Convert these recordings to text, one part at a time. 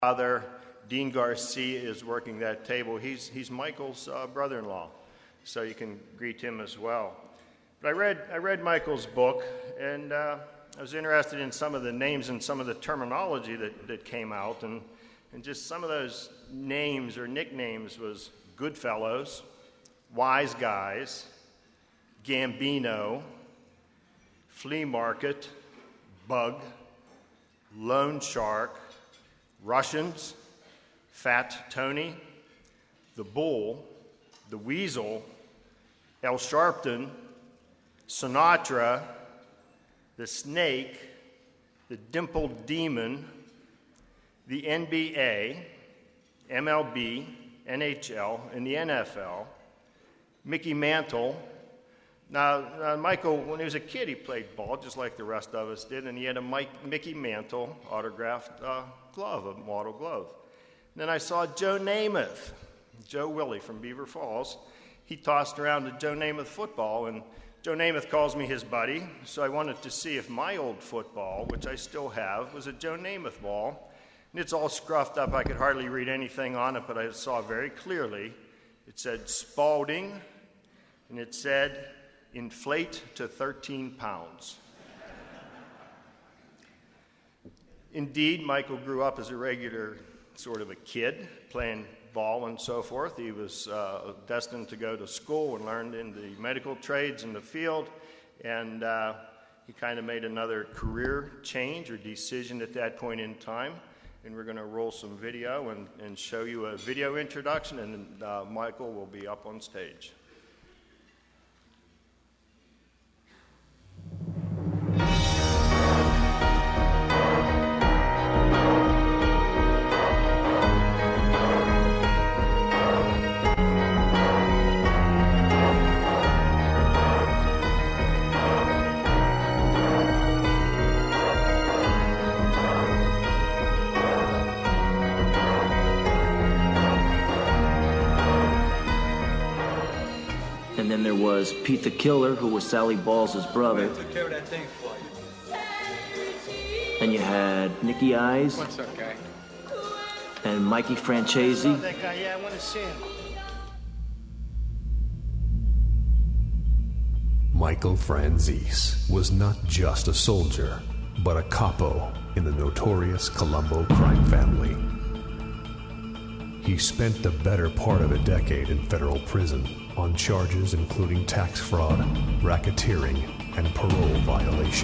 Father, Dean Garcia, is working that table. He's Michael's brother-in-law, so you can greet him as well. But I read Michael's book, and I was interested in some of the names and some of the terminology that came out, and just some of those names or nicknames was Goodfellows, Wise Guys, Gambino, Flea Market, Bug, Loan Shark, Russians, Fat Tony, the Bull, the Weasel, El Sharpton, Sinatra, the Snake, the Dimpled Demon, the NBA, MLB, NHL, and the NFL, Mickey Mantle. Now, Michael, when he was a kid, he played ball just like the rest of us did, and he had a Mickey Mantle autographed glove, a model glove. And then I saw Joe Namath, Joe Willie from Beaver Falls. He tossed around a Joe Namath football, and Joe Namath calls me his buddy, so I wanted to see if my old football, which I still have, was a Joe Namath ball. And it's all scruffed up. I could hardly read anything on it, but I saw very clearly. It said Spalding, and it said, inflate to 13 pounds. Indeed, Michael grew up as a regular sort of a kid, playing ball and so forth. He was destined to go to school and learned in the medical trades in the field, and he kind of made another career change or decision at that point in time. And we're going to roll some video and show you a video introduction, and Michael will be up on stage. And then there was Pete the Killer, who was Sally Balls' brother. I took care of that thing for you. And you had Nicky Eyes. What's up, guy? And Mikey Francesi. That guy, yeah, I want to see him. Michael Franzese was not just a soldier, but a capo in the notorious Colombo crime family. He spent the better part of a decade in federal prison on charges including tax fraud, racketeering, and parole violation.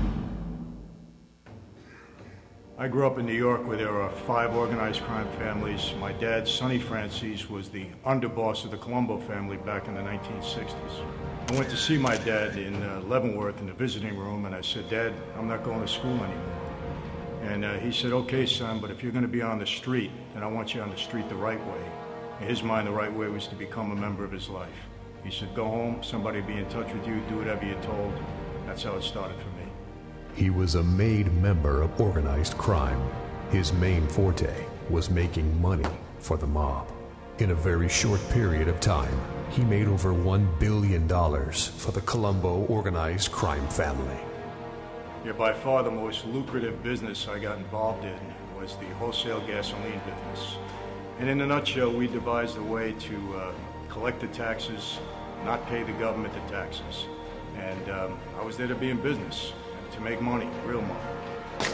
I grew up in New York where there are 5 organized crime families. My dad, Sonny Franzese, was the underboss of the Colombo family back in the 1960s. I went to see my dad in Leavenworth in the visiting room, and I said, Dad, I'm not going to school anymore. And he said, okay, son, but if you're going to be on the street, then I want you on the street the right way. In his mind, the right way was to become a member of his life. He said, go home, somebody will be in touch with you, do whatever you're told. That's how it started for me. He was a made member of organized crime. His main forte was making money for the mob. In a very short period of time, he made over $1 billion for the Colombo organized crime family. Yeah, by far the most lucrative business I got involved in was the wholesale gasoline business. And in a nutshell, we devised a way to collect the taxes, not pay the government the taxes. And I was there to be in business, and to make money, real money.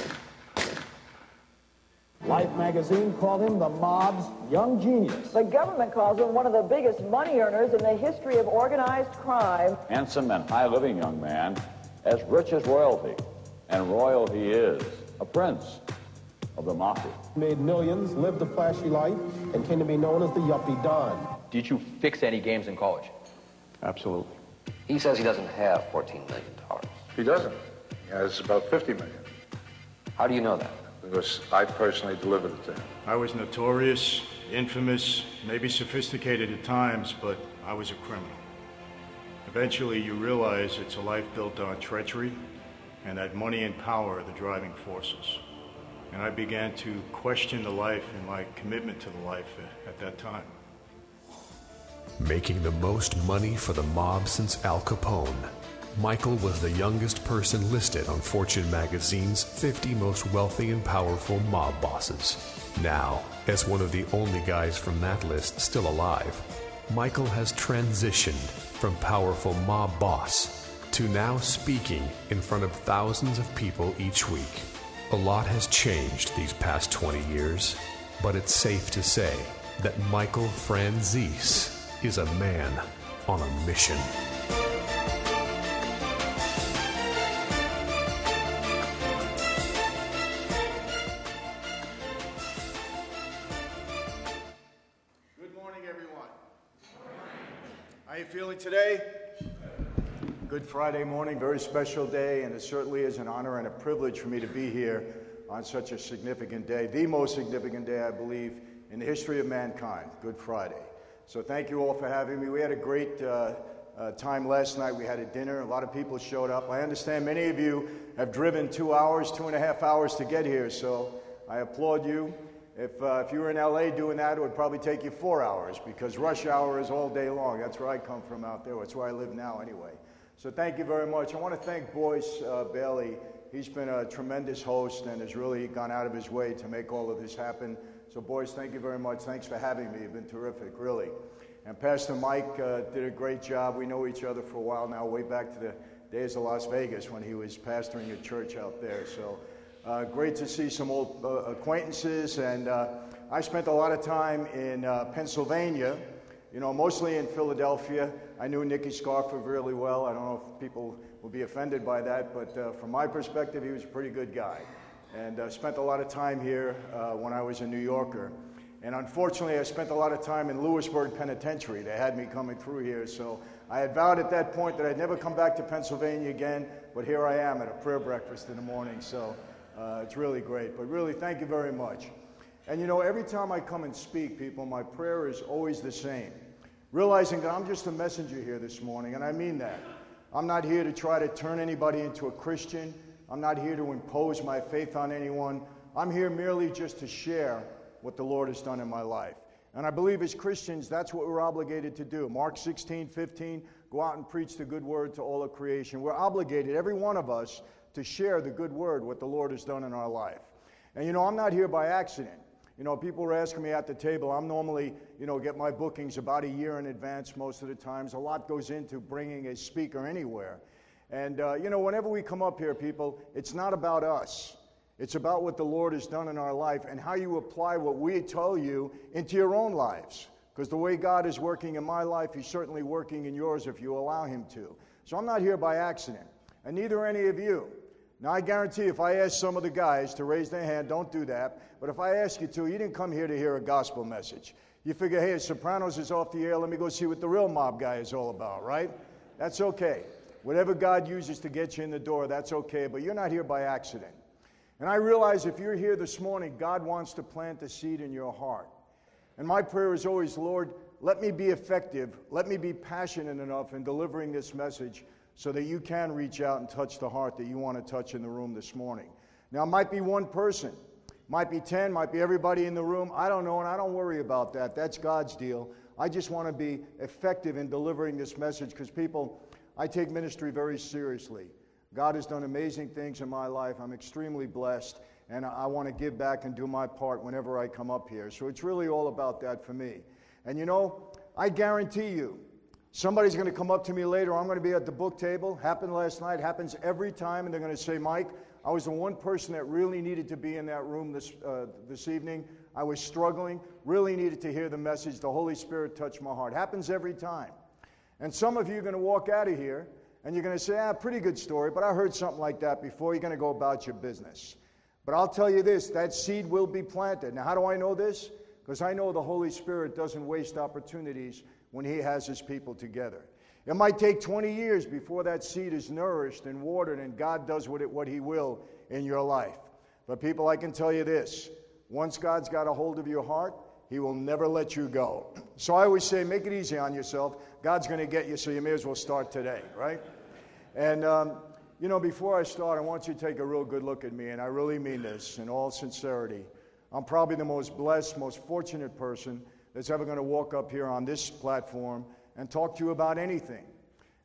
Life magazine called him the mob's young genius. The government calls him one of the biggest money earners in the history of organized crime. Handsome and high-living young man, as rich as royalty. And royalty is a prince of the mafia. Made millions, lived a flashy life, and came to be known as the Yuppie Don. Did you fix any games in college? Absolutely. He says he doesn't have $14 million. He doesn't. He has about $50 million. How do you know that? Because I personally delivered it to him. I was notorious, infamous, maybe sophisticated at times, but I was a criminal. Eventually, you realize it's a life built on treachery, and that money and power are the driving forces. And I began to question the life and my commitment to the life at that time. Making the most money for the mob since Al Capone, Michael was the youngest person listed on Fortune magazine's 50 most wealthy and powerful mob bosses. Now, as one of the only guys from that list still alive, Michael has transitioned from powerful mob boss to now speaking in front of thousands of people each week. A lot has changed these past 20 years, but it's safe to say that Michael Franzese is a man on a mission. Good morning, everyone. How are you feeling today? Good Friday morning, very special day, and it certainly is an honor and a privilege for me to be here on such a significant day, the most significant day, I believe, in the history of mankind, Good Friday. So thank you all for having me. We had a great time last night. We had a dinner. A lot of people showed up. I understand many of you have driven 2 hours, 2.5 hours to get here, so I applaud you. If you were in L.A. doing that, it would probably take you 4 hours because rush hour is all day long. That's where I come from out there. That's where I live now anyway. So thank you very much. I want to thank Boyce Bailey. He's been a tremendous host and has really gone out of his way to make all of this happen. So Boyce, thank you very much. Thanks for having me. You've been terrific, really. And Pastor Mike did a great job. We know each other for a while now, way back to the days of Las Vegas when he was pastoring a church out there. So great to see some old acquaintances. And I spent a lot of time in Pennsylvania, you know, mostly in Philadelphia. I knew Nicky Scarford really well. I don't know if people will be offended by that, but from my perspective, he was a pretty good guy. And spent a lot of time here when I was a New Yorker. And unfortunately, I spent a lot of time in Lewisburg Penitentiary. They had me coming through here. So I had vowed at that point that I'd never come back to Pennsylvania again, but here I am at a prayer breakfast in the morning. So it's really great. But really, thank you very much. And you know, every time I come and speak, people, my prayer is always the same. Realizing that I'm just a messenger here this morning, and I mean that. I'm not here to try to turn anybody into a Christian. I'm not here to impose my faith on anyone. I'm here merely just to share what the Lord has done in my life. And I believe as Christians, that's what we're obligated to do. Mark 16:15, go out and preach the good word to all of creation. We're obligated, every one of us, to share the good word, what the Lord has done in our life. And you know, I'm not here by accident. You know, people were asking me at the table. I'm normally, you know, get my bookings about a year in advance most of the times. A lot goes into bringing a speaker anywhere. And, you know, whenever we come up here, people, it's not about us. It's about what the Lord has done in our life and how you apply what we tell you into your own lives. Because the way God is working in my life, He's certainly working in yours if you allow Him to. So I'm not here by accident, and neither are any of you. Now, I guarantee if I ask some of the guys to raise their hand, don't do that. But if I ask you to, you didn't come here to hear a gospel message. You figure, hey, Sopranos is off the air. Let me go see what the real mob guy is all about, right? That's okay. Whatever God uses to get you in the door, that's okay. But you're not here by accident. And I realize if you're here this morning, God wants to plant a seed in your heart. And my prayer is always, Lord, let me be effective. Let me be passionate enough in delivering this message so that you can reach out and touch the heart that you want to touch in the room this morning. Now, it might be one person, might be 10, might be everybody in the room. I don't know, and I don't worry about that. That's God's deal. I just want to be effective in delivering this message because, people, I take ministry very seriously. God has done amazing things in my life. I'm extremely blessed, and I want to give back and do my part whenever I come up here. So it's really all about that for me. And you know, I guarantee you, somebody's going to come up to me later. I'm going to be at the book table. Happened last night. Happens every time. And they're going to say, Mike, I was the one person that really needed to be in that room this evening. I was struggling, really needed to hear the message. The Holy Spirit touched my heart. Happens every time. And some of you are going to walk out of here, and you're going to say, pretty good story, but I heard something like that before. You're going to go about your business. But I'll tell you this, that seed will be planted. Now, how do I know this? Because I know the Holy Spirit doesn't waste opportunities when He has His people together. It might take 20 years before that seed is nourished and watered and God does what He will in your life. But people, I can tell you this, once God's got a hold of your heart, He will never let you go. So I always say, make it easy on yourself. God's going to get you, so you may as well start today, right? And, you know, before I start, I want you to take a real good look at me, and I really mean this in all sincerity. I'm probably the most blessed, most fortunate person that's ever going to walk up here on this platform and talk to you about anything.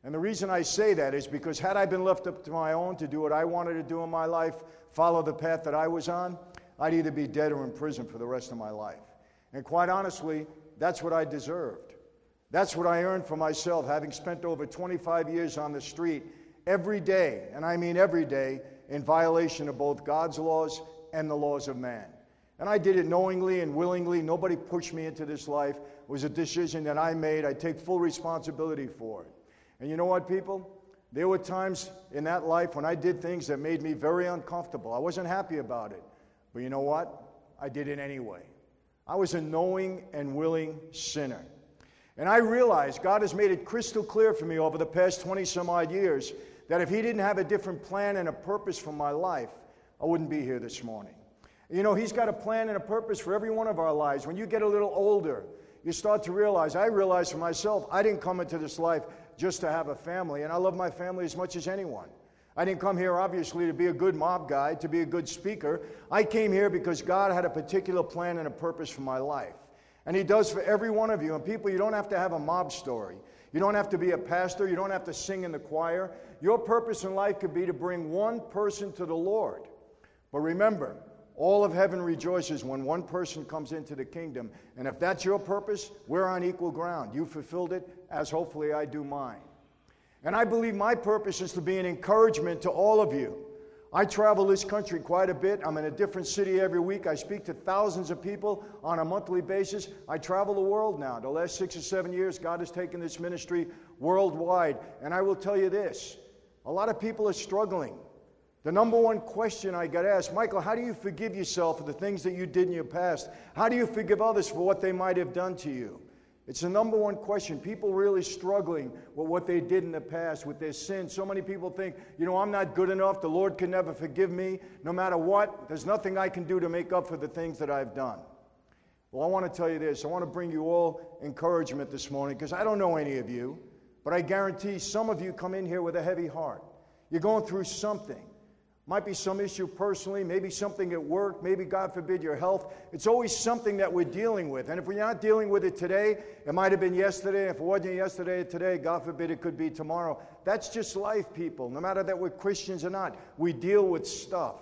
And the reason I say that is because had I been left up to my own to do what I wanted to do in my life, follow the path that I was on, I'd either be dead or in prison for the rest of my life. And quite honestly, that's what I deserved. That's what I earned for myself, having spent over 25 years on the street every day, and I mean every day, in violation of both God's laws and the laws of man. And I did it knowingly and willingly. Nobody pushed me into this life. It was a decision that I made. I take full responsibility for it. And you know what, people? There were times in that life when I did things that made me very uncomfortable. I wasn't happy about it. But you know what? I did it anyway. I was a knowing and willing sinner. And I realized God has made it crystal clear for me over the past 20-some-odd years that if He didn't have a different plan and a purpose for my life, I wouldn't be here this morning. You know, He's got a plan and a purpose for every one of our lives. When you get a little older, you start to realize, I realize for myself, I didn't come into this life just to have a family, and I love my family as much as anyone. I didn't come here, obviously, to be a good mob guy, to be a good speaker. I came here because God had a particular plan and a purpose for my life. And He does for every one of you. And people, you don't have to have a mob story. You don't have to be a pastor. You don't have to sing in the choir. Your purpose in life could be to bring one person to the Lord. But remember, all of heaven rejoices when one person comes into the kingdom. And if that's your purpose, we're on equal ground. You fulfilled it, as hopefully I do mine. And I believe my purpose is to be an encouragement to all of you. I travel this country quite a bit. I'm in a different city every week. I speak to thousands of people on a monthly basis. I travel the world now. The last 6 or 7 years, God has taken this ministry worldwide. And I will tell you this, a lot of people are struggling. The number one question I got asked, Michael, how do you forgive yourself for the things that you did in your past? How do you forgive others for what they might have done to you? It's the number one question. People really struggling with what they did in the past, with their sins. So many people think, you know, I'm not good enough. The Lord can never forgive me. No matter what, there's nothing I can do to make up for the things that I've done. Well, I want to tell you this. I want to bring you all encouragement this morning because I don't know any of you, but I guarantee some of you come in here with a heavy heart. You're going through something. Might be some issue personally, maybe something at work, maybe, God forbid, your health. It's always something that we're dealing with. And if we're not dealing with it today, it might have been yesterday. If it wasn't yesterday, today, God forbid, it could be tomorrow. That's just life, people. No matter that we're Christians or not, we deal with stuff.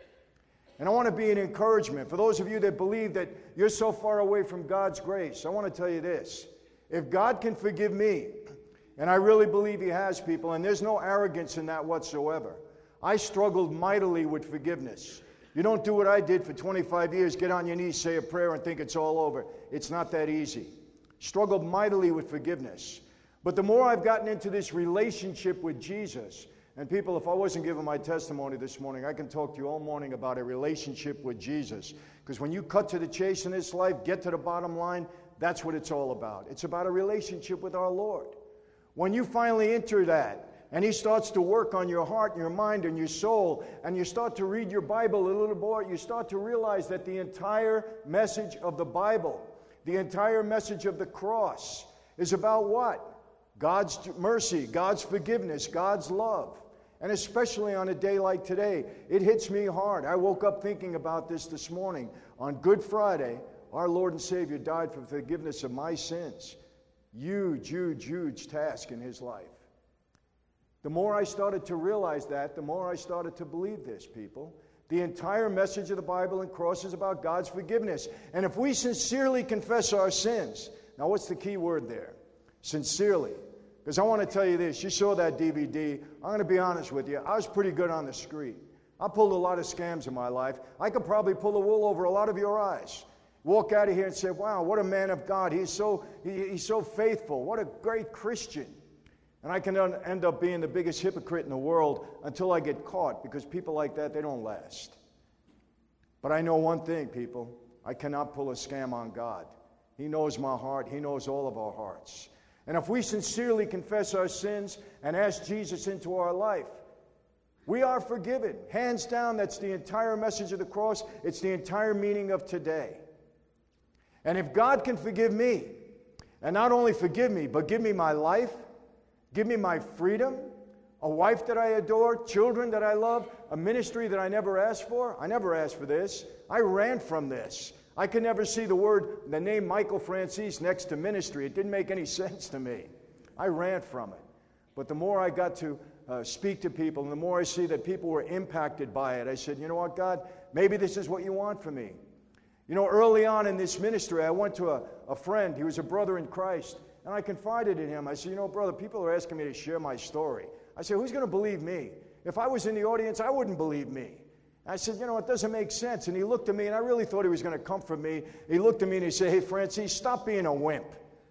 And I want to be an encouragement. For those of you that believe that you're so far away from God's grace, I want to tell you this. If God can forgive me, and I really believe He has, people, and there's no arrogance in that whatsoever, I struggled mightily with forgiveness. You don't do what I did for 25 years, get on your knees, say a prayer, and think it's all over. It's not that easy. Struggled mightily with forgiveness. But the more I've gotten into this relationship with Jesus, and people, if I wasn't giving my testimony this morning, I can talk to you all morning about a relationship with Jesus. Because when you cut to the chase in this life, get to the bottom line, that's what it's all about. It's about a relationship with our Lord. When you finally enter that, and He starts to work on your heart and your mind and your soul, and you start to read your Bible a little more, you start to realize that the entire message of the Bible, the entire message of the cross is about what? God's mercy, God's forgiveness, God's love. And especially on a day like today, it hits me hard. I woke up thinking about this morning. On Good Friday, our Lord and Savior died for forgiveness of my sins. Huge, huge, huge task in His life. The more I started to realize that, the more I started to believe this, people. The entire message of the Bible and cross is about God's forgiveness. And if we sincerely confess our sins, now what's the key word there? Sincerely. Because I want to tell you this. You saw that DVD. I'm going to be honest with you. I was pretty good on the street. I pulled a lot of scams in my life. I could probably pull the wool over a lot of your eyes. Walk out of here and say, wow, what a man of God. He's so faithful. What a great Christian. And I can end up being the biggest hypocrite in the world until I get caught, because people like that, they don't last. But I know one thing, people. I cannot pull a scam on God. He knows my heart. He knows all of our hearts. And if we sincerely confess our sins and ask Jesus into our life, we are forgiven. Hands down, that's the entire message of the cross. It's the entire meaning of today. And if God can forgive me, and not only forgive me, but give me my life, give me my freedom, a wife that I adore, children that I love, a ministry that I never asked for. I never asked for this. I ran from this. I could never see the name Michael Franzese next to ministry. It didn't make any sense to me. I ran from it. But the more I got to speak to people, and the more I see that people were impacted by it, I said, you know what, God, maybe this is what you want for me. You know, early on in this ministry, I went to a friend. He was a brother in Christ, and I confided in him. I said, you know, brother, people are asking me to share my story. I said, who's going to believe me? If I was in the audience, I wouldn't believe me. I said, you know, it doesn't make sense. And he looked at me, and I really thought he was going to comfort me. He looked at me, and he said, hey, Francis, stop being a wimp.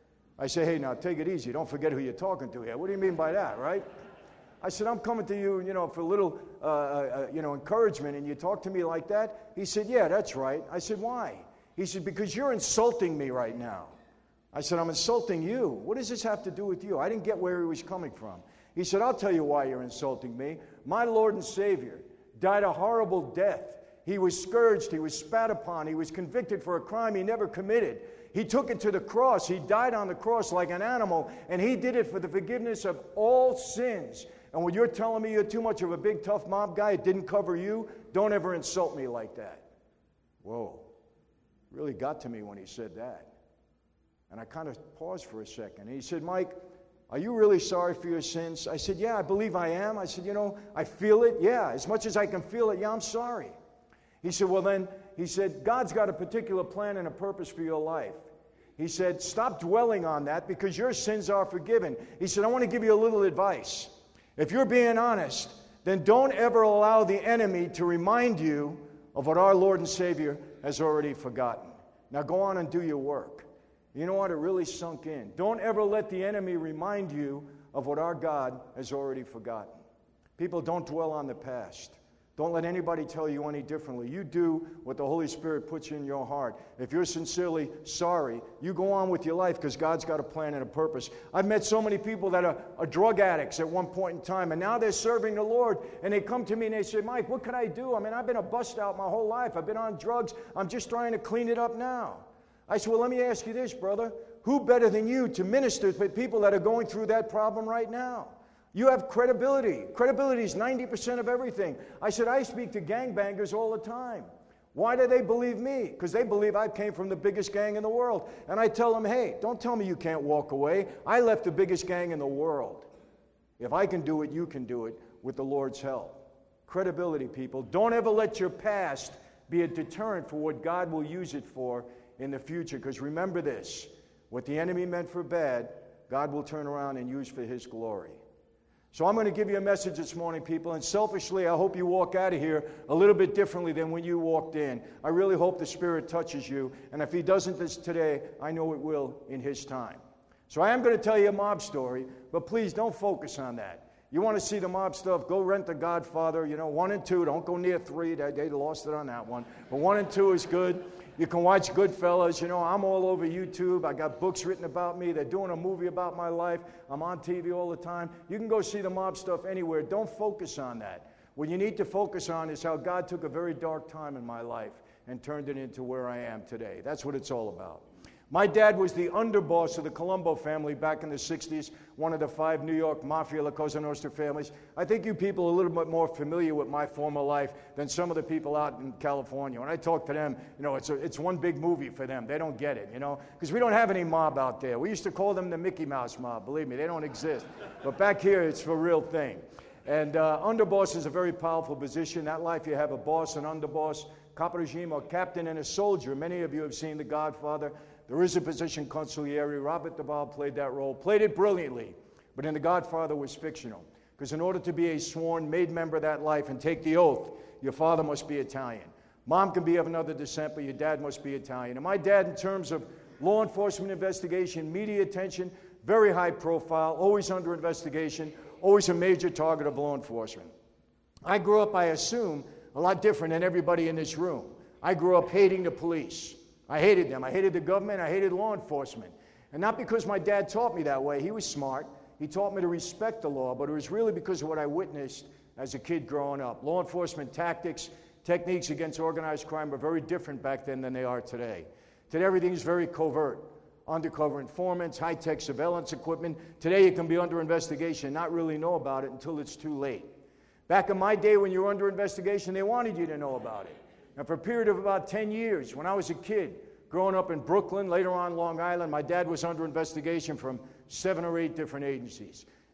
I said, hey, now, take it easy. Don't forget who you're talking to here. What do you mean by that, right? I said, I'm coming to you, you know, for a little, encouragement, and you talk to me like that? He said, yeah, that's right. I said, why? He said, because you're insulting me right now. I said, I'm insulting you. What does this have to do with you? I didn't get where he was coming from. He said, I'll tell you why you're insulting me. My Lord and Savior died a horrible death. He was scourged. He was spat upon. He was convicted for a crime he never committed. He took it to the cross. He died on the cross like an animal, and he did it for the forgiveness of all sins. And when you're telling me you're too much of a big, tough mob guy, it didn't cover you, don't ever insult me like that. Whoa. Really got to me when he said that. And I kind of paused for a second. And he said, Mike, are you really sorry for your sins? I said, yeah, I believe I am. I said, you know, I feel it. Yeah, as much as I can feel it, yeah, I'm sorry. He said, well then, he said, God's got a particular plan and a purpose for your life. He said, stop dwelling on that because your sins are forgiven. He said, I want to give you a little advice. If you're being honest, then don't ever allow the enemy to remind you of what our Lord and Savior has already forgotten. Now go on and do your work. You know what? It really sunk in. Don't ever let the enemy remind you of what our God has already forgotten. People, don't dwell on the past. Don't let anybody tell you any differently. You do what the Holy Spirit puts in your heart. If you're sincerely sorry, you go on with your life because God's got a plan and a purpose. I've met so many people that are drug addicts at one point in time, and now they're serving the Lord, and they come to me and they say, Mike, what can I do? I mean, I've been a bust out my whole life. I've been on drugs. I'm just trying to clean it up now. I said, well, let me ask you this, brother. Who better than you to minister to people that are going through that problem right now? You have credibility. Credibility is 90% of everything. I said, I speak to gangbangers all the time. Why do they believe me? Because they believe I came from the biggest gang in the world. And I tell them, hey, don't tell me you can't walk away. I left the biggest gang in the world. If I can do it, you can do it with the Lord's help. Credibility, people. Don't ever let your past be a deterrent for what God will use it for in the future. Because remember this, what the enemy meant for bad, God will turn around and use for His glory. So I'm going to give you a message this morning, people, and selfishly, I hope you walk out of here a little bit differently than when you walked in. I really hope the Spirit touches you, and if He doesn't this today, I know it will in His time. So I am going to tell you a mob story, but please don't focus on that. You want to see the mob stuff, go rent The Godfather, 1 and 2. Don't go near 3. They lost it on that one. But 1 and 2 is good. You can watch Goodfellas. I'm all over YouTube. I got books written about me. They're doing a movie about my life. I'm on TV all the time. You can go see the mob stuff anywhere. Don't focus on that. What you need to focus on is how God took a very dark time in my life and turned it into where I am today. That's what it's all about. My dad was the underboss of the Colombo family back in the 60s, one of the 5 New York Mafia La Cosa Nostra families. I think you people are a little bit more familiar with my former life than some of the people out in California. When I talk to them, it's one big movie for them. They don't get it, because we don't have any mob out there. We used to call them the Mickey Mouse mob. Believe me, they don't exist. But back here, it's a real thing. And underboss is a very powerful position. That life, you have a boss, an underboss, caporegime, or captain, and a soldier. Many of you have seen The Godfather. There is a position, consigliere. Robert Duvall played that role, played it brilliantly. But in The Godfather was fictional. Because in order to be a sworn, made member of that life and take the oath, your father must be Italian. Mom can be of another descent, but your dad must be Italian. And my dad, in terms of law enforcement investigation, media attention, very high profile, always under investigation, always a major target of law enforcement. I grew up, I assume, a lot different than everybody in this room. I grew up hating the police. I hated them. I hated the government. I hated law enforcement. And not because my dad taught me that way. He was smart. He taught me to respect the law, but it was really because of what I witnessed as a kid growing up. Law enforcement tactics, techniques against organized crime were very different back then than they are today. Today, everything is very covert. Undercover informants, high-tech surveillance equipment. Today, you can be under investigation and not really know about it until it's too late. Back in my day when you were under investigation, they wanted you to know about it. And for a period of about 10 years, when I was a kid, growing up in Brooklyn, later on Long Island, my dad was under investigation from 7 or 8 different agencies.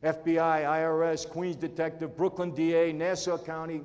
FBI, IRS, Queens Detective, Brooklyn DA, Nassau County.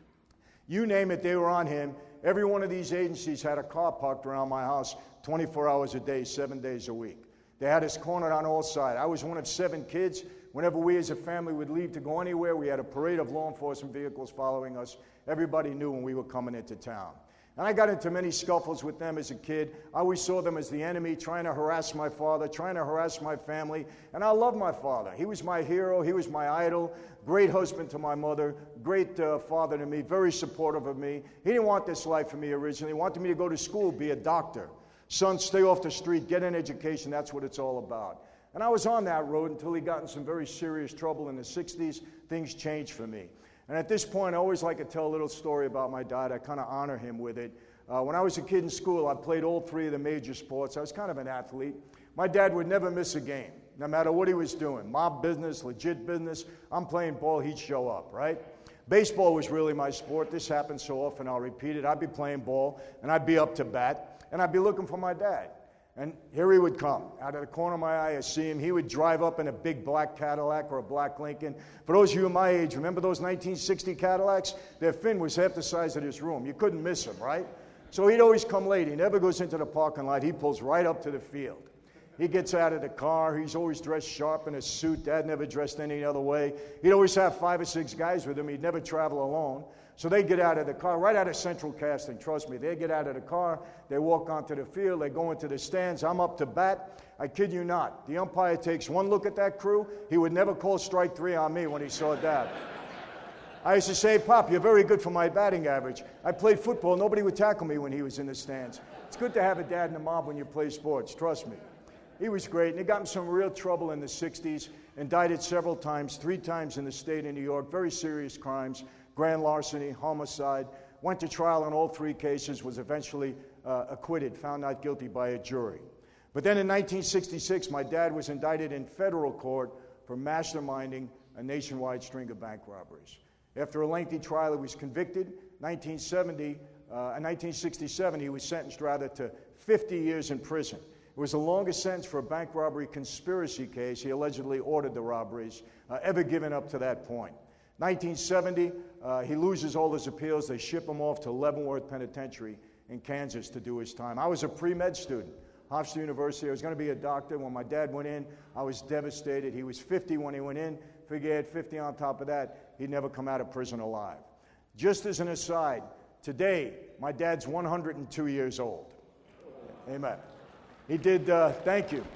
You name it, they were on him. Every one of these agencies had a car parked around my house 24 hours a day, 7 days a week. They had us cornered on all sides. I was one of 7 kids. Whenever we as a family would leave to go anywhere, we had a parade of law enforcement vehicles following us. Everybody knew when we were coming into town. And I got into many scuffles with them as a kid. I always saw them as the enemy, trying to harass my father, trying to harass my family. And I loved my father. He was my hero. He was my idol. Great husband to my mother. Great father to me. Very supportive of me. He didn't want this life for me originally. He wanted me to go to school, be a doctor. Son, stay off the street, get an education. That's what it's all about. And I was on that road until he got in some very serious trouble in the 60s. Things changed for me. And at this point, I always like to tell a little story about my dad. I kind of honor him with it. When I was a kid in school, I played all 3 of the major sports. I was kind of an athlete. My dad would never miss a game, no matter what he was doing. Mob business, legit business. I'm playing ball, he'd show up, right? Baseball was really my sport. This happened so often, I'll repeat it. I'd be playing ball, and I'd be up to bat, and I'd be looking for my dad. And here he would come. Out of the corner of my eye, I see him. He would drive up in a big black Cadillac or a black Lincoln. For those of you my age, remember those 1960 Cadillacs? Their fin was half the size of this room. You couldn't miss him, right? So he'd always come late. He never goes into the parking lot. He pulls right up to the field. He gets out of the car. He's always dressed sharp in a suit. Dad never dressed any other way. He'd always have 5 or 6 guys with him. He'd never travel alone. So they get out of the car, right out of Central Casting, trust me. They get out of the car, they walk onto the field, they go into the stands. I'm up to bat. I kid you not. The umpire takes one look at that crew. He would never call strike 3 on me when he saw Dad. I used to say, Pop, you're very good for my batting average. I played football. Nobody would tackle me when he was in the stands. It's good to have a dad and a mom when you play sports, trust me. He was great, and he got in some real trouble in the 60s, indicted several times, 3 times in the state of New York, very serious crimes. Grand larceny, homicide, went to trial on all 3 cases, was eventually acquitted, found not guilty by a jury. But then in 1966, my dad was indicted in federal court for masterminding a nationwide string of bank robberies. After a lengthy trial, he was convicted. In 1967, he was sentenced to 50 years in prison. It was the longest sentence for a bank robbery conspiracy case. He allegedly ordered the robberies, ever given up to that point. 1970, he loses all his appeals. They ship him off to Leavenworth Penitentiary in Kansas to do his time. I was a pre-med student, Hofstra University. I was going to be a doctor. When my dad went in, I was devastated. He was 50 when he went in. Figure he had 50 on top of that. He'd never come out of prison alive. Just as an aside, today, my dad's 102 years old. Amen. He did, thank you.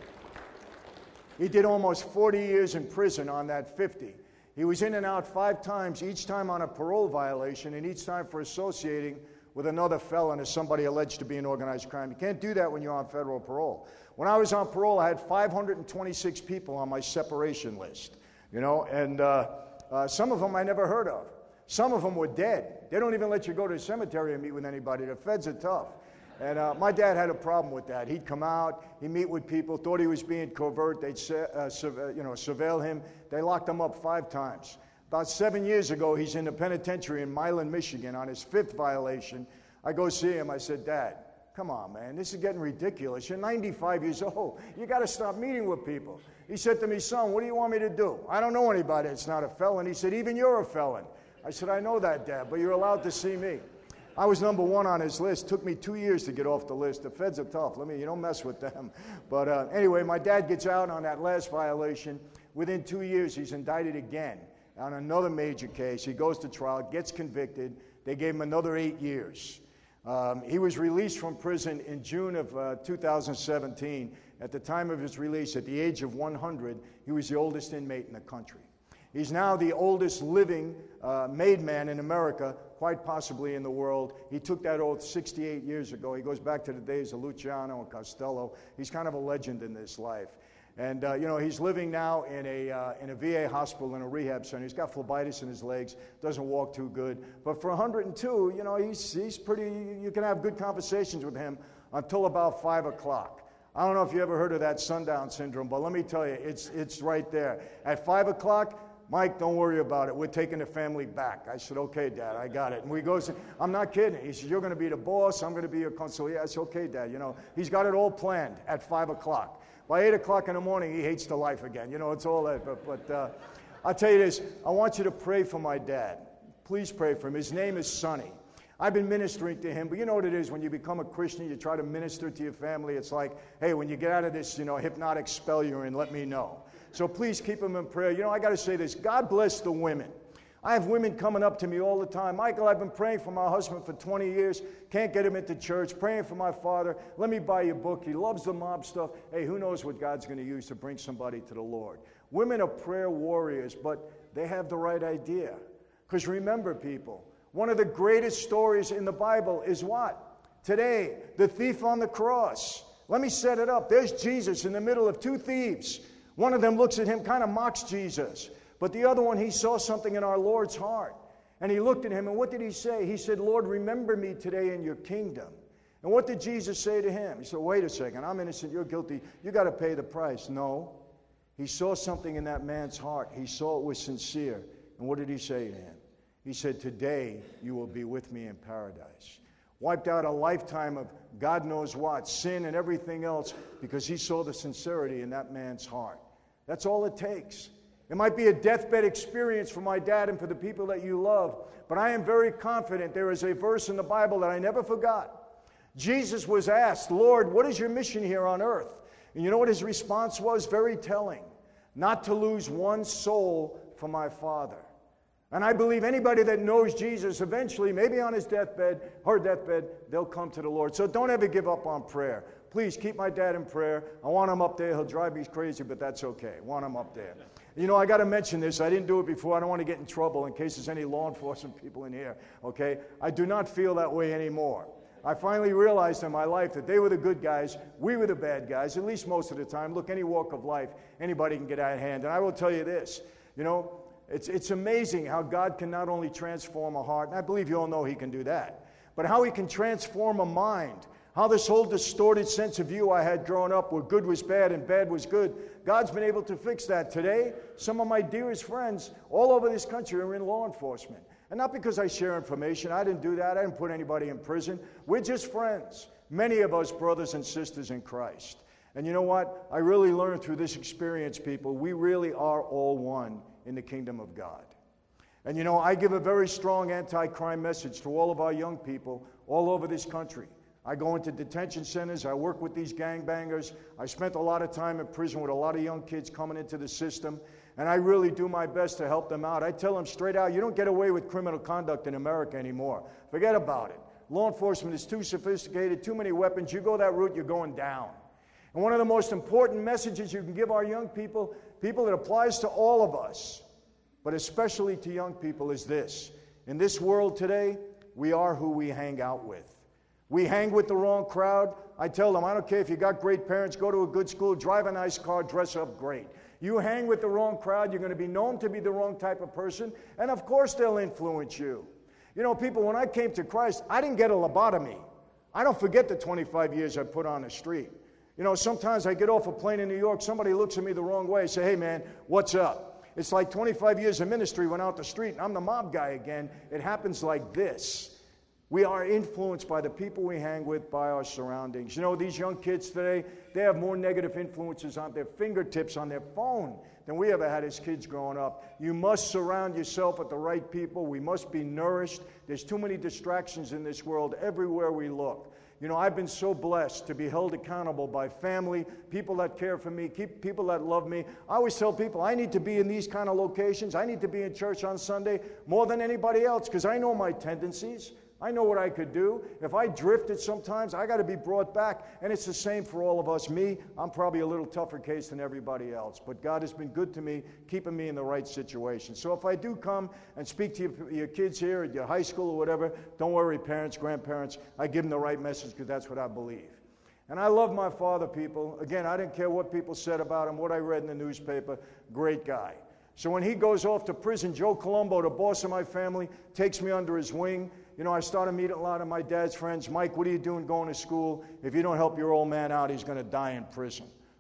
He did almost 40 years in prison on that 50. He was in and out 5 times, each time on a parole violation, and each time for associating with another felon or somebody alleged to be in organized crime. You can't do that when you're on federal parole. When I was on parole, I had 526 people on my separation list, and some of them I never heard of. Some of them were dead. They don't even let you go to the cemetery and meet with anybody. The feds are tough. And my dad had a problem with that. He'd come out, he'd meet with people, thought he was being covert. They'd surveil him. They locked him up 5 times. About 7 years ago, he's in the penitentiary in Milan, Michigan on his 5th violation. I go see him. I said, Dad, come on, man. This is getting ridiculous. You're 95 years old. You got to stop meeting with people. He said to me, son, what do you want me to do? I don't know anybody that's not a felon. He said, even you're a felon. I said, I know that, Dad, but you're allowed to see me. I was number 1 on his list. Took me 2 years to get off the list. The feds are tough. You don't mess with them. But anyway, my dad gets out on that last violation. Within 2 years, he's indicted again on another major case. He goes to trial, gets convicted. They gave him another 8 years. He was released from prison in June of 2017. At the time of his release, at the age of 100, he was the oldest inmate in the country. He's now the oldest living made man in America, quite possibly in the world. He took that oath 68 years ago. He goes back to the days of Luciano and Costello. He's kind of a legend in this life. And, he's living now in a VA hospital, in a rehab center. He's got phlebitis in his legs, doesn't walk too good. But for 102, he's pretty, you can have good conversations with him until about 5 o'clock. I don't know if you ever heard of that sundown syndrome, but let me tell you, it's right there. At 5 o'clock, Mike, don't worry about it. We're taking the family back. I said, okay, Dad, I got it. And we goes, I'm not kidding. He said, you're going to be the boss. I'm going to be your consul. I said, okay, Dad. You know, he's got it all planned at 5 o'clock. By 8 o'clock in the morning, he hates the life again. You know, it's all that. But I'll tell you this. I want you to pray for my dad. Please pray for him. His name is Sonny. I've been ministering to him, but you know what it is when you become a Christian, you try to minister to your family. It's like, hey, when you get out of this, you know, hypnotic spell you're in, let me know. So please keep him in prayer. You know, I got to say this. God bless the women. I have women coming up to me all the time. Michael, I've been praying for my husband for 20 years. Can't get him into church. Praying for my father. Let me buy your book. He loves the mob stuff. Hey, who knows what God's going to use to bring somebody to the Lord. Women are prayer warriors, but they have the right idea. Because remember, people, one of the greatest stories in the Bible is what? Today, the thief on the cross. Let me set it up. There's Jesus in the middle of two thieves. One of them looks at him, kind of mocks Jesus. But the other one, he saw something in our Lord's heart. And he looked at him, and what did he say? He said, Lord, remember me today in your kingdom. And what did Jesus say to him? He said, wait a second, I'm innocent, you're guilty. You got to pay the price. No. He saw something in that man's heart. He saw it was sincere. And what did he say to him? He said, today you will be with me in paradise. Wiped out a lifetime of God knows what, sin and everything else, because he saw the sincerity in that man's heart. That's all it takes. It might be a deathbed experience for my dad and for the people that you love, but I am very confident there is a verse in the Bible that I never forgot. Jesus was asked, Lord, what is your mission here on earth? And you know what his response was? Very telling. Not to lose one soul for my Father. And I believe anybody that knows Jesus eventually, maybe on his deathbed, her deathbed, they'll come to the Lord. So don't ever give up on prayer. Please keep my dad in prayer. I want him up there. He'll drive me crazy, but that's okay. I want him up there. You know, I got to mention this. I didn't do it before. I don't want to get in trouble in case there's any law enforcement people in here, okay? I do not feel that way anymore. I finally realized in my life that they were the good guys, we were the bad guys, at least most of the time. Look, any walk of life, anybody can get out of hand. And I will tell you this, you know, it's amazing how God can not only transform a heart, and I believe you all know he can do that, but how he can transform a mind. How this whole distorted sense of view I had growing up where good was bad and bad was good, God's been able to fix that. Today, some of my dearest friends all over this country are in law enforcement. And not because I share information. I didn't do that. I didn't put anybody in prison. We're just friends. Many of us brothers and sisters in Christ. And you know what? I really learned through this experience, people, we really are all one in the kingdom of God. And you know, I give a very strong anti-crime message to all of our young people all over this country. I go into detention centers. I work with these gangbangers. I spent a lot of time in prison with a lot of young kids coming into the system, and I really do my best to help them out. I tell them straight out, you don't get away with criminal conduct in America anymore. Forget about it. Law enforcement is too sophisticated, too many weapons. You go that route, you're going down. And one of the most important messages you can give our young people, people that applies to all of us, but especially to young people, is this. In this world today, we are who we hang out with. We hang with the wrong crowd. I tell them, I don't care if you got great parents, go to a good school, drive a nice car, dress up great. You hang with the wrong crowd, you're going to be known to be the wrong type of person, and of course they'll influence you. You know, people, when I came to Christ, I didn't get a lobotomy. I don't forget the 25 years I put on the street. You know, sometimes I get off a plane in New York, somebody looks at me the wrong way, I say, hey man, what's up? It's like 25 years of ministry went out the street, and I'm the mob guy again. It happens like this. We are influenced by the people we hang with, by our surroundings. You know, these young kids today, they have more negative influences on their fingertips, on their phone, than we ever had as kids growing up. You must surround yourself with the right people. We must be nourished. There's too many distractions in this world everywhere we look. You know, I've been so blessed to be held accountable by family, people that care for me, people that love me. I always tell people I need to be in these kind of locations. I need to be in church on Sunday more than anybody else because I know my tendencies. I know what I could do. If I drifted sometimes, I got to be brought back. And it's the same for all of us. Me, I'm probably a little tougher case than everybody else. But God has been good to me, keeping me in the right situation. So if I do come and speak to your kids here at your high school or whatever, don't worry, parents, grandparents. I give them the right message because that's what I believe. And I love my father, people. Again, I didn't care what people said about him, what I read in the newspaper. Great guy. So when he goes off to prison, Joe Colombo, the boss of my family, takes me under his wing. You know, I started meeting a lot of my dad's friends. Mike, what are you doing going to school? If you don't help your old man out, he's going to die in prison.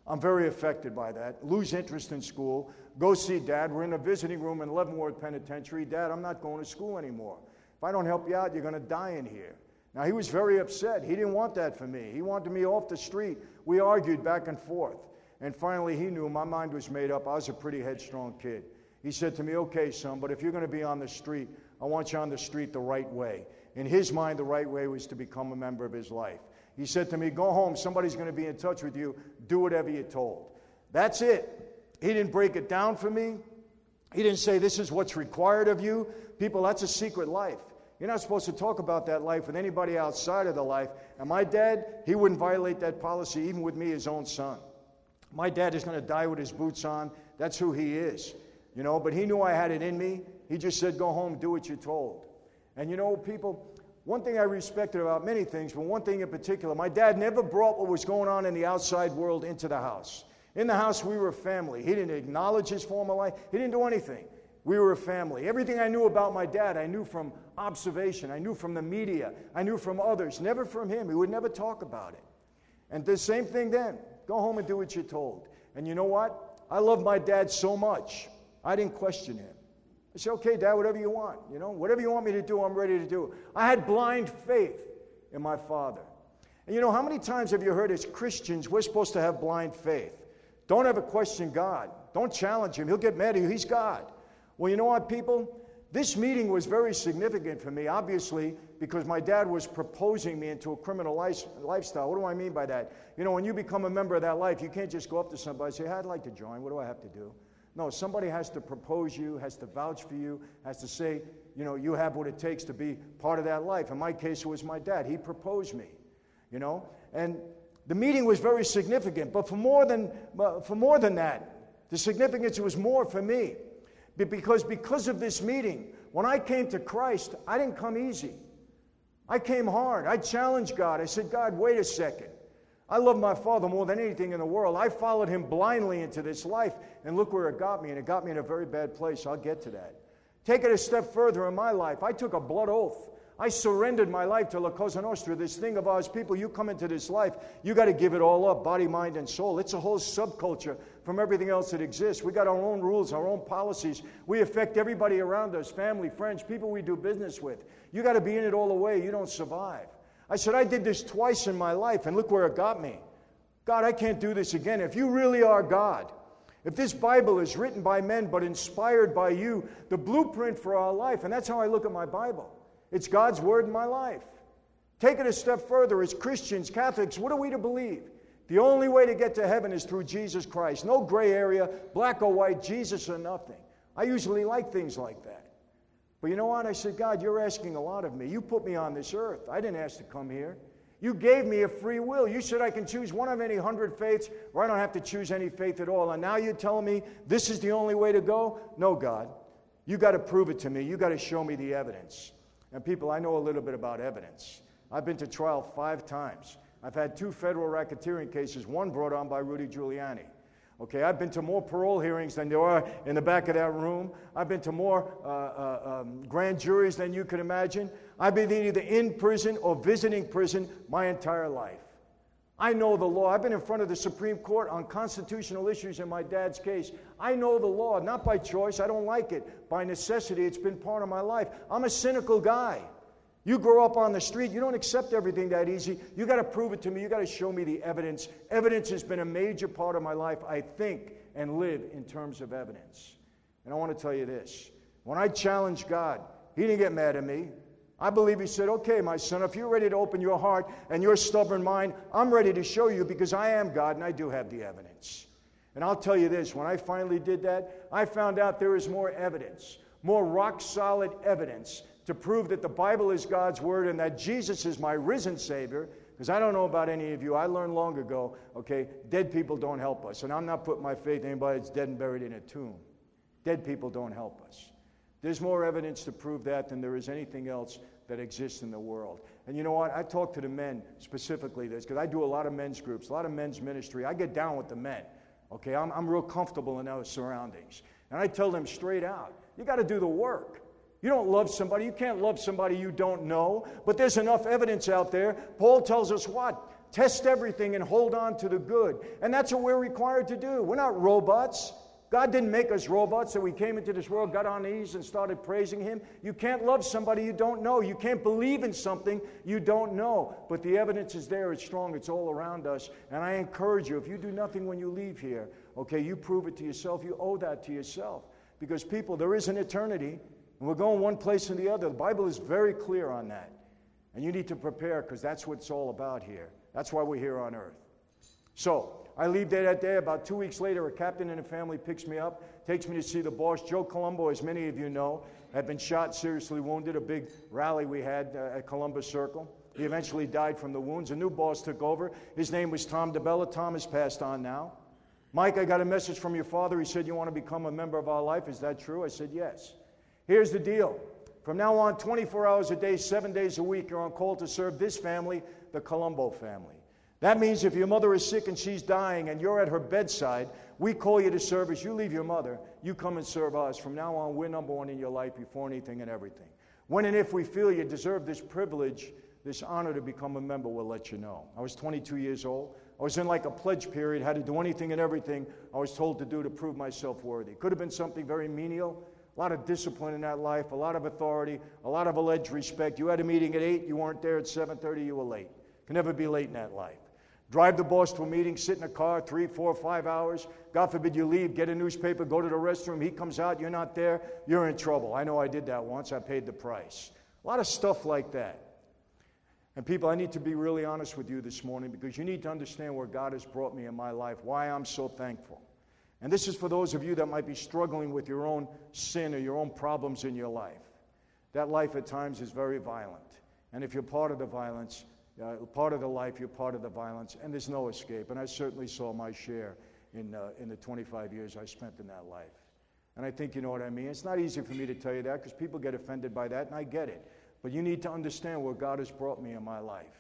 I'm very affected by that. Lose interest in school. Go see Dad. We're in a visiting room in Leavenworth Penitentiary. Dad, I'm not going to school anymore. If I don't help you out, you're going to die in here. Now, he was very upset. He didn't want that for me. He wanted me off the street. We argued back and forth. And finally, he knew my mind was made up. I was a pretty headstrong kid. He said to me, okay, son, but if you're going to be on the street, I want you on the street the right way. In his mind, the right way was to become a member of his life. He said to me, go home. Somebody's going to be in touch with you. Do whatever you're told. That's it. He didn't break it down for me. He didn't say this is what's required of you. People, that's a secret life. You're not supposed to talk about that life with anybody outside of the life. And my dad, he wouldn't violate that policy even with me, his own son. My dad is going to die with his boots on. That's who he is. You know, but he knew I had it in me. He just said, go home, do what you're told. And you know, people, one thing I respected about many things, but one thing in particular, my dad never brought what was going on in the outside world into the house. In the house, we were a family. He didn't acknowledge his former life. He didn't do anything. We were a family. Everything I knew about my dad, I knew from observation. I knew from the media. I knew from others. Never from him. He would never talk about it. And the same thing then. Go home and do what you're told. And you know what? I love my dad so much, I didn't question him. I said, okay, Dad, whatever you want. You know, whatever you want me to do, I'm ready to do. I had blind faith in my father. And you know, how many times have you heard as Christians, we're supposed to have blind faith? Don't ever question God. Don't challenge him. He'll get mad at you. He's God. Well, you know what, people? This meeting was very significant for me, obviously, because my dad was proposing me into a criminal lifestyle. What do I mean by that? You know, when you become a member of that life, you can't just go up to somebody and say, hey, I'd like to join. What do I have to do? No, somebody has to propose you, has to vouch for you, has to say, you know, you have what it takes to be part of that life. In my case, it was my dad. He proposed me, you know. And the meeting was very significant. But for more than that, the significance was more for me. Because of this meeting, when I came to Christ, I didn't come easy. I came hard. I challenged God. I said, God, wait a second. I love my father more than anything in the world. I followed him blindly into this life, and look where it got me, and it got me in a very bad place. I'll get to that. Take it a step further in my life. I took a blood oath. I surrendered my life to La Cosa Nostra, this thing of ours. People, you come into this life, you got to give it all up, body, mind, and soul. It's a whole subculture from everything else that exists. We got our own rules, our own policies. We affect everybody around us, family, friends, people we do business with. You got to be in it all the way. You don't survive. I said, I did this twice in my life, and look where it got me. God, I can't do this again. If you really are God, if this Bible is written by men but inspired by you, the blueprint for our life, and that's how I look at my Bible. It's God's word in my life. Take it a step further. As Christians, Catholics, what are we to believe? The only way to get to heaven is through Jesus Christ. No gray area, black or white, Jesus or nothing. I usually like things like that. But you know what? I said, God, you're asking a lot of me. You put me on this earth. I didn't ask to come here. You gave me a free will. You said I can choose one of any 100 faiths, or I don't have to choose any faith at all. And now you're telling me this is the only way to go? No, God. You got to prove it to me. You got to show me the evidence. And people, I know a little bit about evidence. I've been to trial 5 times. I've had 2 federal racketeering cases, one brought on by Rudy Giuliani. Okay, I've been to more parole hearings than there are in the back of that room. I've been to more grand juries than you could imagine. I've been either in prison or visiting prison my entire life. I know the law. I've been in front of the Supreme Court on constitutional issues in my dad's case. I know the law, not by choice. I don't like it. By necessity, it's been part of my life. I'm a cynical guy. You grow up on the street, you don't accept everything that easy. You got to prove it to me. You got to show me the evidence. Evidence has been a major part of my life. I think and live in terms of evidence. And I want to tell you this. When I challenged God, he didn't get mad at me. I believe he said, okay, my son, if you're ready to open your heart and your stubborn mind, I'm ready to show you because I am God and I do have the evidence. And I'll tell you this, when I finally did that, I found out there is more evidence, more rock-solid evidence to prove that the Bible is God's Word and that Jesus is my risen Savior, because I don't know about any of you. I learned long ago, okay, dead people don't help us. And I'm not putting my faith in anybody that's dead and buried in a tomb. Dead people don't help us. There's more evidence to prove that than there is anything else that exists in the world. And you know what? I talk to the men specifically this, because I do a lot of men's groups, a lot of men's ministry. I get down with the men, okay? I'm real comfortable in those surroundings. And I tell them straight out, you got to do the work. You don't love somebody. You can't love somebody you don't know. But there's enough evidence out there. Paul tells us what? Test everything and hold on to the good. And that's what we're required to do. We're not robots. God didn't make us robots, so we came into this world, got on our knees, and started praising Him. You can't love somebody you don't know. You can't believe in something you don't know. But the evidence is there. It's strong. It's all around us. And I encourage you, if you do nothing when you leave here, okay, you prove it to yourself. You owe that to yourself. Because people, there is an eternity, and we're going one place or the other. The Bible is very clear on that. And you need to prepare, because that's what it's all about here. That's why we're here on earth. So, I leave there that day. About 2 weeks later, a captain in the family picks me up, takes me to see the boss. Joe Colombo, as many of you know, had been shot, seriously wounded, a big rally we had at Columbus Circle. He eventually died from the wounds. A new boss took over. His name was Tom DeBella. Tom has passed on now. Mike, I got a message from your father. He said you want to become a member of our life. Is that true? I said, yes. Here's the deal. From now on, 24 hours a day, 7 days a week, you're on call to serve this family, the Colombo family. That means if your mother is sick and she's dying and you're at her bedside, we call you to service. You leave your mother. You come and serve us. From now on, we're number one in your life before anything and everything. When and if we feel you deserve this privilege, this honor to become a member, we'll let you know. I was 22 years old. I was in like a pledge period, had to do anything and everything I was told to do to prove myself worthy. Could have been something very menial, a lot of discipline in that life, a lot of authority, a lot of alleged respect. You had a meeting at 8, you weren't there at 7:30, you were late. Can never be late in that life. Drive the boss to a meeting, sit in a car 3, 4, 5 hours. God forbid you leave, get a newspaper, go to the restroom. He comes out, you're not there, you're in trouble. I know I did that once. I paid the price. A lot of stuff like that. And people, I need to be really honest with you this morning because you need to understand where God has brought me in my life, why I'm so thankful. And this is for those of you that might be struggling with your own sin or your own problems in your life. That life at times is very violent. And if you're part of the violence, part of the life, you're part of the violence, and there's no escape. And I certainly saw my share in the 25 years I spent in that life. And I think you know what I mean. It's not easy for me to tell you that because people get offended by that, and I get it. But you need to understand where God has brought me in my life.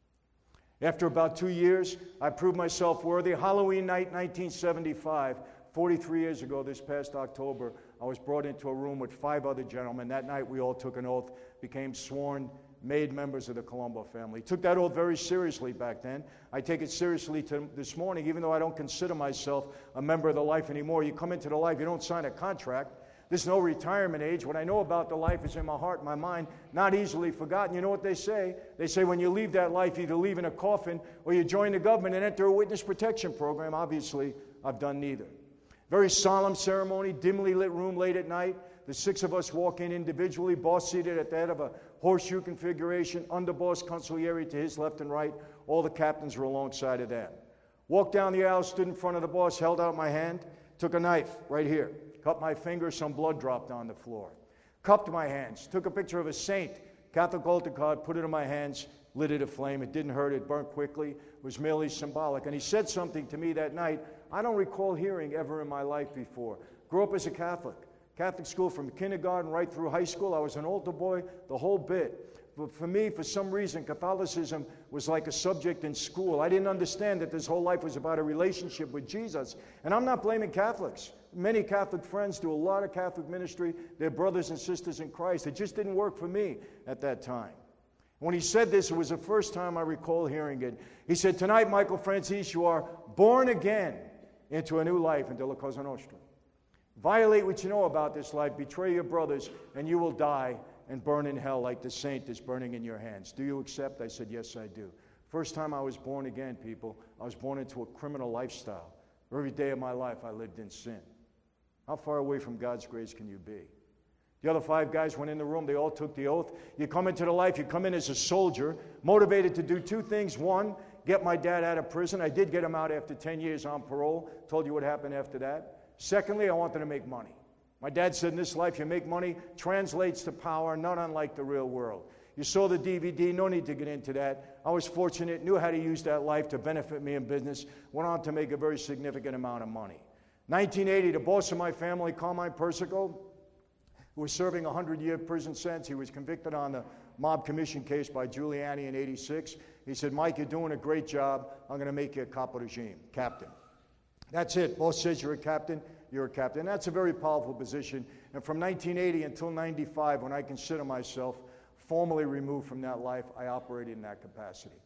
After about 2 years, I proved myself worthy. Halloween night, 1975, 43 years ago, this past October, I was brought into a room with 5 other gentlemen. That night, we all took an oath, became sworn, made members of the Colombo family. Took that oath very seriously back then. I take it seriously this morning, even though I don't consider myself a member of the life anymore. You come into the life, you don't sign a contract. There's no retirement age. What I know about the life is in my heart, my mind, not easily forgotten. You know what they say? They say when you leave that life, you either leave in a coffin or you join the government and enter a witness protection program. Obviously, I've done neither. Very solemn ceremony, dimly lit room late at night. The 6 of us walk in individually, boss seated at the head of a horseshoe configuration, underboss consigliere to his left and right. All the captains were alongside of them. Walked down the aisle, stood in front of the boss, held out my hand, took a knife right here, cut my finger, some blood dropped on the floor. Cupped my hands, took a picture of a saint, Catholic altar card, put it in my hands, lit it aflame. It didn't hurt, it burnt quickly. It was merely symbolic. And he said something to me that night I don't recall hearing ever in my life before. Grew up as a Catholic school from kindergarten right through high school. I was an altar boy, the whole bit. But for me, for some reason, Catholicism was like a subject in school. I didn't understand that this whole life was about a relationship with Jesus. And I'm not blaming Catholics. Many Catholic friends do a lot of Catholic ministry. They're brothers and sisters in Christ. It just didn't work for me at that time. When he said this, it was the first time I recall hearing it. He said, tonight, Michael Franzese, you are born again into a new life, into La Cosa Nostra. Violate what you know about this life, betray your brothers, and you will die and burn in hell like the saint is burning in your hands. Do you accept? I said, yes, I do. First time I was born again, people, I was born into a criminal lifestyle. Every day of my life, I lived in sin. How far away from God's grace can you be? The other 5 guys went in the room. They all took the oath. You come into the life, you come in as a soldier, motivated to do 2 things. 1, get my dad out of prison. I did get him out after 10 years on parole. Told you what happened after that. Secondly, I wanted to make money. My dad said in this life, you make money, translates to power, not unlike the real world. You saw the DVD, no need to get into that. I was fortunate, knew how to use that life to benefit me in business, went on to make a very significant amount of money. 1980, the boss of my family, Carmine Persico, who was serving a 100-year prison sentence, he was convicted on the mob commission case by Giuliani in 86. He said, Mike, you're doing a great job. I'm going to make you a capo regime, captain. That's it. Boss says you're a captain, you're a captain. That's a very powerful position. And from 1980 until 95, when I consider myself formally removed from that life, I operated in that capacity.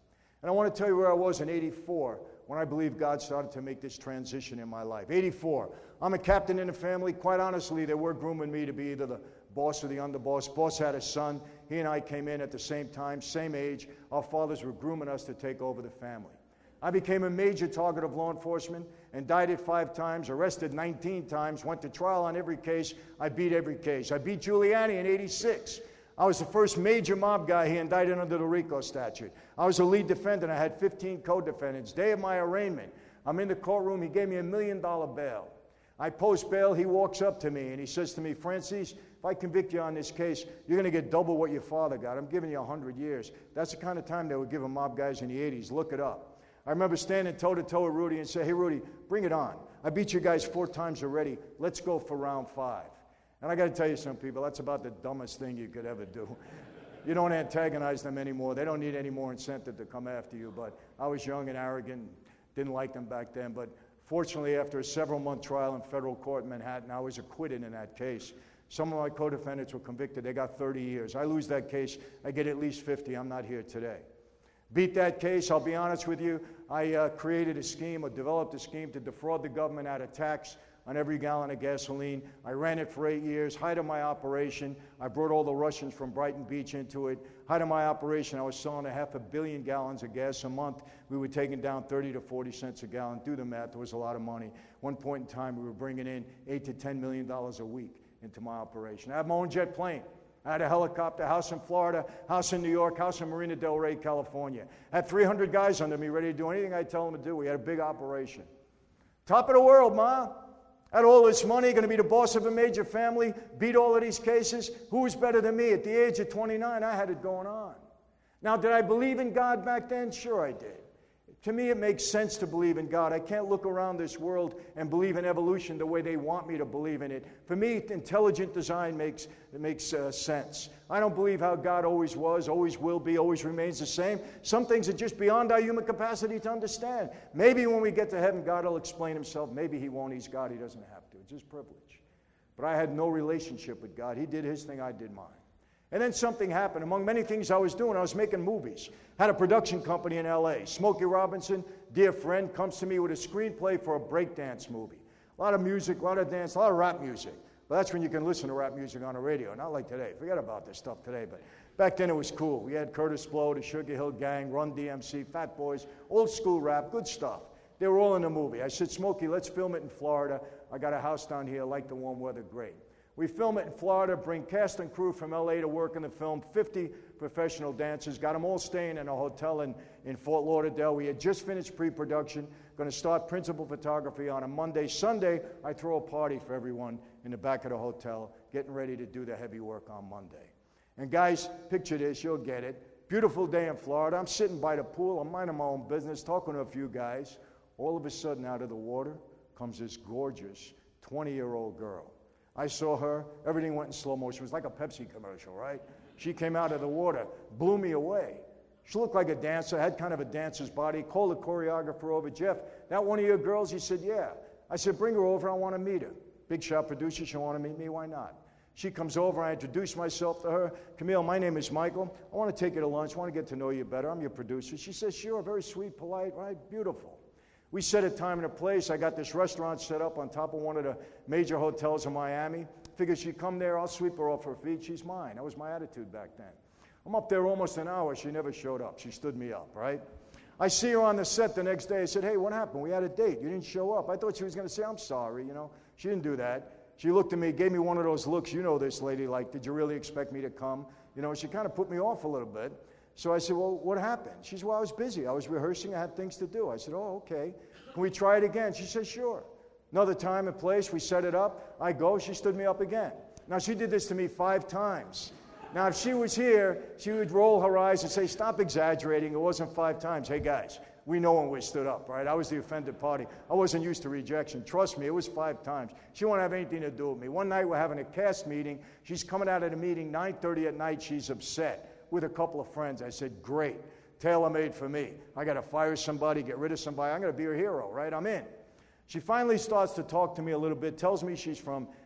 And I want to tell you where I was in 84 when I believe God started to make this transition in my life. 84. I'm a captain in the family. Quite honestly, they were grooming me to be either the boss or the underboss. Boss had a son. He and I came in at the same time, same age. Our fathers were grooming us to take over the family. I became a major target of law enforcement, indicted 5 times, arrested 19 times, went to trial on every case. I beat every case. I beat Giuliani in 86. I was the first major mob guy he indicted under the RICO statute. I was the lead defendant. I had 15 co-defendants. Day of my arraignment, I'm in the courtroom. He gave me $1 million bail. I post bail. He walks up to me and he says to me, Francis, if I convict you on this case, you're going to get double what your father got. I'm giving you 100 years. That's the kind of time they were giving mob guys in the 80s. Look it up. I remember standing toe-to-toe with Rudy and saying, hey, Rudy, bring it on. I beat you guys 4 times already. Let's go for round 5. And I got to tell you some people, that's about the dumbest thing you could ever do. You don't antagonize them anymore. They don't need any more incentive to come after you. But I was young and arrogant, didn't like them back then. But fortunately, after a several-month trial in federal court in Manhattan, I was acquitted in that case. Some of my co-defendants were convicted. They got 30 years. I lose that case, I get at least 50. I'm not here today. Beat that case, I'll be honest with you. I created a scheme or developed a scheme to defraud the government out of tax on every gallon of gasoline. I ran it for 8 years. Height of my operation, I brought all the Russians from Brighton Beach into it. Height of my operation, I was selling 500 million gallons of gas a month. We were taking down 30 to 40 cents a gallon. Do the math, it was a lot of money. One point in time, we were bringing in $8 to $10 million a week into my operation. I have my own jet plane. I had a helicopter, house in Florida, house in New York, house in Marina Del Rey, California. I had 300 guys under me ready to do anything I tell them to do. We had a big operation. Top of the world, Ma. Had all this money, going to be the boss of a major family, beat all of these cases. Who was better than me? At the age of 29, I had it going on. Now, did I believe in God back then? Sure I did. To me, it makes sense to believe in God. I can't look around this world and believe in evolution the way they want me to believe in it. For me, intelligent design makes sense. I don't believe how God always was, always will be, always remains the same. Some things are just beyond our human capacity to understand. Maybe when we get to heaven, God will explain himself. Maybe he won't. He's God. He doesn't have to. It's his privilege. But I had no relationship with God. He did his thing. I did mine. And then something happened. Among many things I was doing, I was making movies. Had a production company in L.A. Smokey Robinson, dear friend, comes to me with a screenplay for a breakdance movie. A lot of music, a lot of dance, a lot of rap music. But that's when you can listen to rap music on the radio. Not like today. Forget about this stuff today. But back then it was cool. We had Curtis Blow, the Sugar Hill Gang, Run DMC, Fat Boys, old school rap, good stuff. They were all in the movie. I said, Smokey, let's film it in Florida. I got a house down here. I like the warm weather. Great. We film it in Florida, bring cast and crew from L.A. to work in the film, 50 professional dancers, got them all staying in a hotel in Fort Lauderdale. We had just finished pre-production, going to start principal photography on a Monday. Sunday, I throw a party for everyone in the back of the hotel, getting ready to do the heavy work on Monday. And guys, picture this, you'll get it. Beautiful day in Florida. I'm sitting by the pool, I'm minding my own business, talking to a few guys. All of a sudden, out of the water comes this gorgeous 20-year-old girl. I saw her, everything went in slow motion. It was like a Pepsi commercial, right? She came out of the water, blew me away. She looked like a dancer, had kind of a dancer's body. Called the choreographer over, Jeff, that one of your girls? He said, yeah. I said, bring her over, I want to meet her. Big shot producer, she want to meet me, why not? She comes over, I introduce myself to her. Camille, my name is Michael. I want to take you to lunch, I want to get to know you better. I'm your producer. She says, sure, very sweet, polite, right? Beautiful. We set a time and a place. I got this restaurant set up on top of one of the major hotels in Miami. Figured she'd come there, I'll sweep her off her feet. She's mine. That was my attitude back then. I'm up there almost an hour. She never showed up. She stood me up, right? I see her on the set the next day. I said, hey, what happened? We had a date. You didn't show up. I thought she was going to say, I'm sorry, you know. She didn't do that. She looked at me, gave me one of those looks. You know this lady, like, did you really expect me to come? You know, she kind of put me off a little bit. So I said, well, what happened? She said, well, I was busy. I was rehearsing. I had things to do. I said, oh, okay. Can we try it again? She said, sure. Another time and place, we set it up. I go, she stood me up again. Now, she did this to me 5 times. Now, if she was here, she would roll her eyes and say, stop exaggerating. It wasn't 5 times. Hey, guys, we know when we stood up, right? I was the offended party. I wasn't used to rejection. Trust me, it was 5 times. She won't have anything to do with me. One night, we're having a cast meeting. She's coming out of the meeting, 9:30 at night. She's upset with a couple of friends. I said, great. Tailor-made for me. I got to fire somebody, get rid of somebody. I'm going to be her hero, right? I'm in. She finally starts to talk to me a little bit, tells me she's from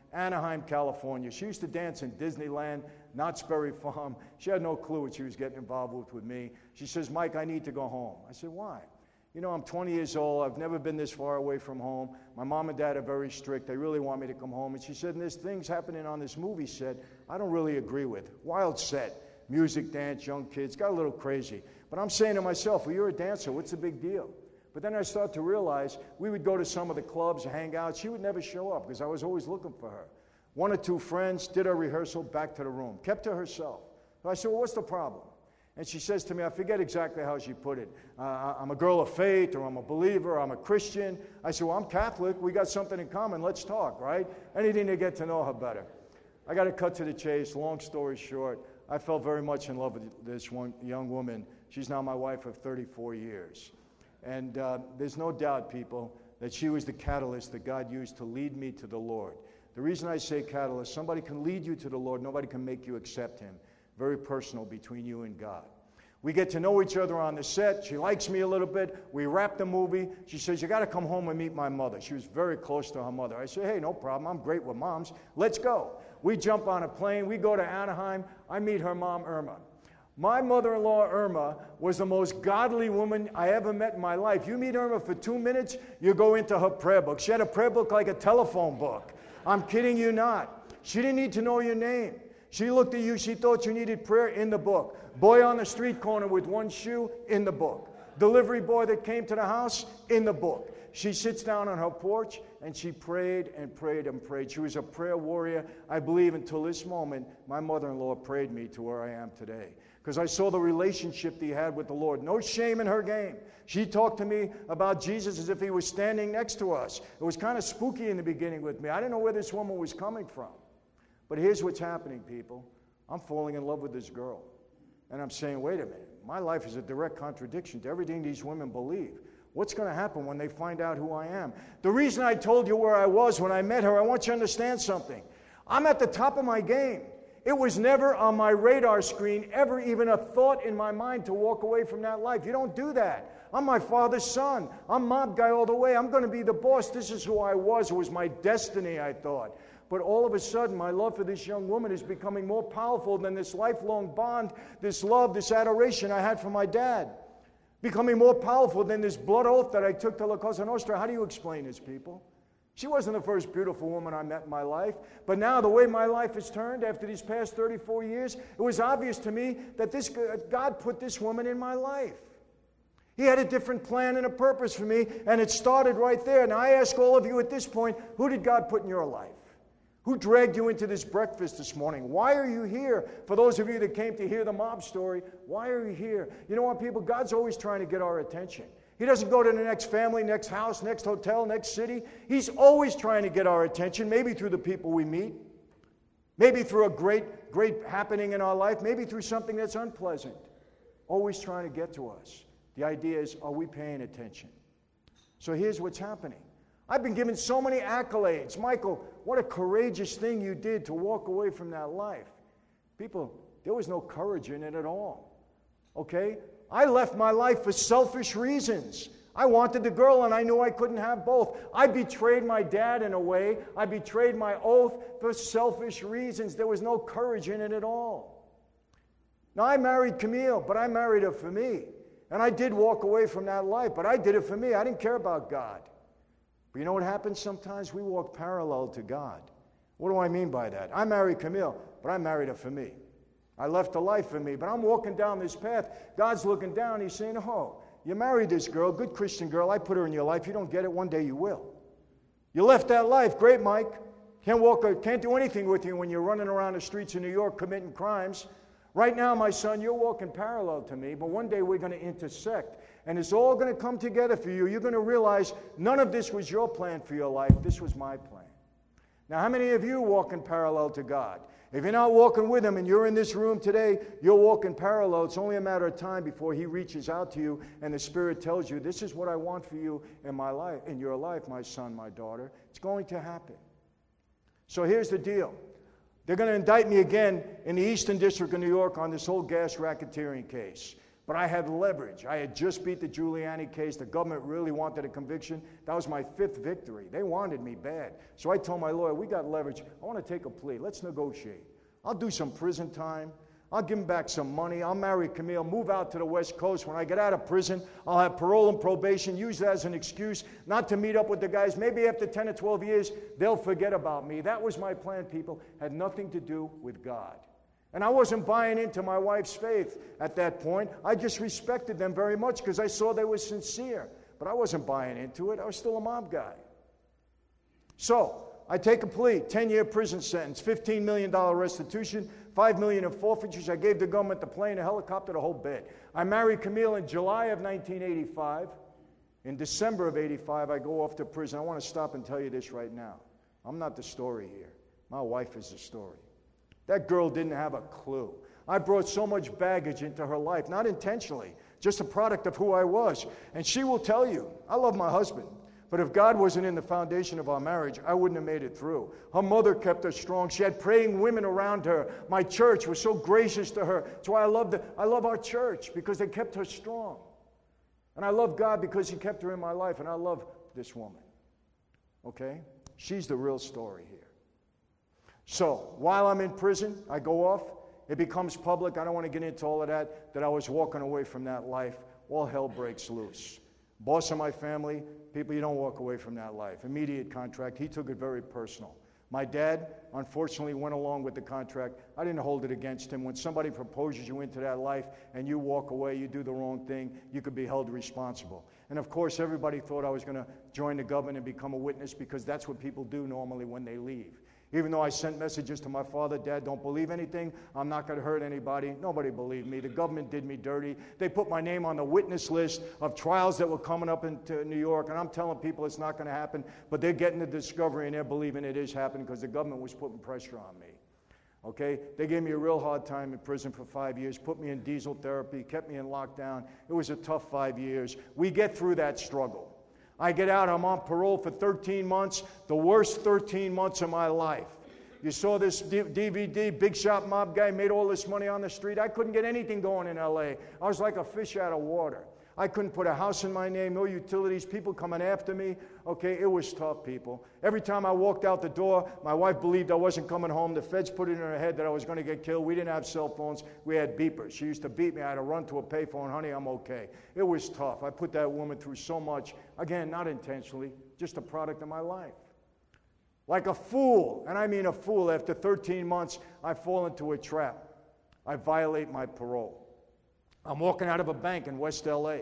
Anaheim, California. She used to dance in Disneyland, Knott's Berry Farm. She had no clue what she was getting involved with me. She says, Mike, I need to go home. I said, why? You know, I'm 20 years old. I've never been this far away from home. My mom and dad are very strict. They really want me to come home. And she said, and there's things happening on this movie set I don't really agree with. Wild set. Music, dance, young kids. Got a little crazy. But I'm saying to myself, well, you're a dancer. What's the big deal? But then I started to realize we would go to some of the clubs, hang out. She would never show up because I was always looking for her. One or two friends did a rehearsal, back to the room. Kept to herself. So I said, well, what's the problem? And she says to me, I forget exactly how she put it. I'm a girl of faith, or I'm a believer, or I'm a Christian. I said, well, I'm Catholic. We got something in common. Let's talk, right? Anything to get to know her better. I got to cut to the chase. Long story short, I fell very much in love with this one young woman. She's now my wife of 34 years. And there's no doubt, people, that she was the catalyst that God used to lead me to the Lord. The reason I say catalyst, somebody can lead you to the Lord. Nobody can make you accept him. Very personal between you and God. We get to know each other on the set. She likes me a little bit. We wrap the movie. She says, you got to come home and meet my mother. She was very close to her mother. I say, hey, no problem. I'm great with moms. Let's go. We jump on a plane. We go to Anaheim. I meet her mom, Irma. My mother-in-law, Irma, was the most godly woman I ever met in my life. You meet Irma for 2 minutes, you go into her prayer book. She had a prayer book like a telephone book. I'm kidding you not. She didn't need to know your name. She looked at you, she thought you needed prayer, in the book. Boy on the street corner with one shoe, in the book. Delivery boy that came to the house, in the book. She sits down on her porch and she prayed and prayed and prayed. She was a prayer warrior. I believe until this moment, my mother-in-law prayed me to where I am today. Because I saw the relationship that he had with the Lord. No shame in her game. She talked to me about Jesus as if he was standing next to us. It was kind of spooky in the beginning with me. I didn't know where this woman was coming from. But here's what's happening, people. I'm falling in love with this girl. And I'm saying, wait a minute. My life is a direct contradiction to everything these women believe. What's going to happen when they find out who I am? The reason I told you where I was when I met her, I want you to understand something. I'm at the top of my game. It was never on my radar screen, ever even a thought in my mind to walk away from that life. You don't do that. I'm my father's son. I'm mob guy all the way. I'm going to be the boss. This is who I was. It was my destiny, I thought. But all of a sudden, my love for this young woman is becoming more powerful than this lifelong bond, this love, this adoration I had for my dad. Becoming more powerful than this blood oath that I took to La Cosa Nostra. How do you explain this, people? She wasn't the first beautiful woman I met in my life. But now, the way my life has turned after these past 34 years, it was obvious to me that God put this woman in my life. He had a different plan and a purpose for me, and it started right there. Now, I ask all of you at this point, who did God put in your life? Who dragged you into this breakfast this morning? Why are you here? For those of you that came to hear the mob story, why are you here? You know what, people? God's always trying to get our attention. He doesn't go to the next family, next house, next hotel, next city. He's always trying to get our attention, maybe through the people we meet, maybe through a great happening in our life, maybe through something that's unpleasant. Always trying to get to us. The idea is, are we paying attention? So here's what's happening. I've been given so many accolades. Michael, what a courageous thing you did to walk away from that life. People, there was no courage in it at all. Okay? I left my life for selfish reasons. I wanted the girl and I knew I couldn't have both. I betrayed my dad in a way. I betrayed my oath for selfish reasons. There was no courage in it at all. Now, I married Camille, but I married her for me. And I did walk away from that life, but I did it for me. I didn't care about God. But you know what happens sometimes? We walk parallel to God. What do I mean by that? I married Camille, but I married her for me. I left a life for me, but I'm walking down this path. God's looking down. He's saying, oh, you married this girl, good Christian girl. I put her in your life. You don't get it. One day you will. You left that life. Great, Mike. Can't do anything with you when you're running around the streets of New York committing crimes. Right now, my son, you're walking parallel to me, but one day we're going to intersect. And it's all going to come together for you. You're going to realize none of this was your plan for your life. This was my plan. Now, how many of you are walking parallel to God? If you're not walking with Him and you're in this room today, you're walking parallel. It's only a matter of time before He reaches out to you and the Spirit tells you, this is what I want for you in my life, in your life, my son, my daughter. It's going to happen. So here's the deal. They're going to indict me again in the Eastern District of New York on this whole gas racketeering case. But I had leverage. I had just beat the Giuliani case. The government really wanted a conviction. That was my 5th victory. They wanted me bad. So I told my lawyer, we got leverage. I want to take a plea. Let's negotiate. I'll do some prison time. I'll give him back some money. I'll marry Camille, move out to the West Coast. When I get out of prison, I'll have parole and probation, use that as an excuse not to meet up with the guys. Maybe after 10 or 12 years, they'll forget about me. That was my plan, people. Had nothing to do with God. And I wasn't buying into my wife's faith at that point. I just respected them very much because I saw they were sincere. But I wasn't buying into it. I was still a mob guy. So I take a plea, 10-year prison sentence, $15 million restitution, $5 million in forfeitures. I gave the government the plane, a helicopter, the whole bit. I married Camille in July of 1985. In December of 85, I go off to prison. I want to stop and tell you this right now. I'm not the story here. My wife is the story. That girl didn't have a clue. I brought so much baggage into her life, not intentionally, just a product of who I was. And she will tell you, I love my husband. But if God wasn't in the foundation of our marriage, I wouldn't have made it through. Her mother kept her strong. She had praying women around her. My church was so gracious to her. That's why I love our church, because they kept her strong. And I love God because He kept her in my life. And I love this woman. Okay? She's the real story here. So, while I'm in prison, I go off. It becomes public. I don't want to get into all of that I was walking away from that life. All hell breaks loose. Boss of my family, people, you don't walk away from that life. Immediate contract. He took it very personal. My dad, unfortunately, went along with the contract. I didn't hold it against him. When somebody proposes you into that life and you walk away, you do the wrong thing, you could be held responsible. And of course, everybody thought I was going to join the government and become a witness, because that's what people do normally when they leave. Even though I sent messages to my father, Dad, don't believe anything. I'm not going to hurt anybody. Nobody believed me. The government did me dirty. They put my name on the witness list of trials that were coming up into New York, and I'm telling people it's not going to happen, but they're getting the discovery and they're believing it is happening because the government was putting pressure on me. Okay? They gave me a real hard time in prison for 5 years, put me in diesel therapy, kept me in lockdown. It was a tough 5 years. We get through that struggle. I get out, I'm on parole for 13 months, the worst 13 months of my life. You saw this DVD, Big Shot Mob guy made all this money on the street. I couldn't get anything going in L.A. I was like a fish out of water. I couldn't put a house in my name, no utilities, people coming after me. Okay, it was tough, people. Every time I walked out the door, my wife believed I wasn't coming home. The feds put it in her head that I was going to get killed. We didn't have cell phones. We had beepers. She used to beat me. I had to run to a payphone. Honey, I'm okay. It was tough. I put that woman through so much. Again, not intentionally, just a product of my life. Like a fool, and I mean a fool, after 13 months, I fall into a trap. I violate my parole. I'm walking out of a bank in West L.A.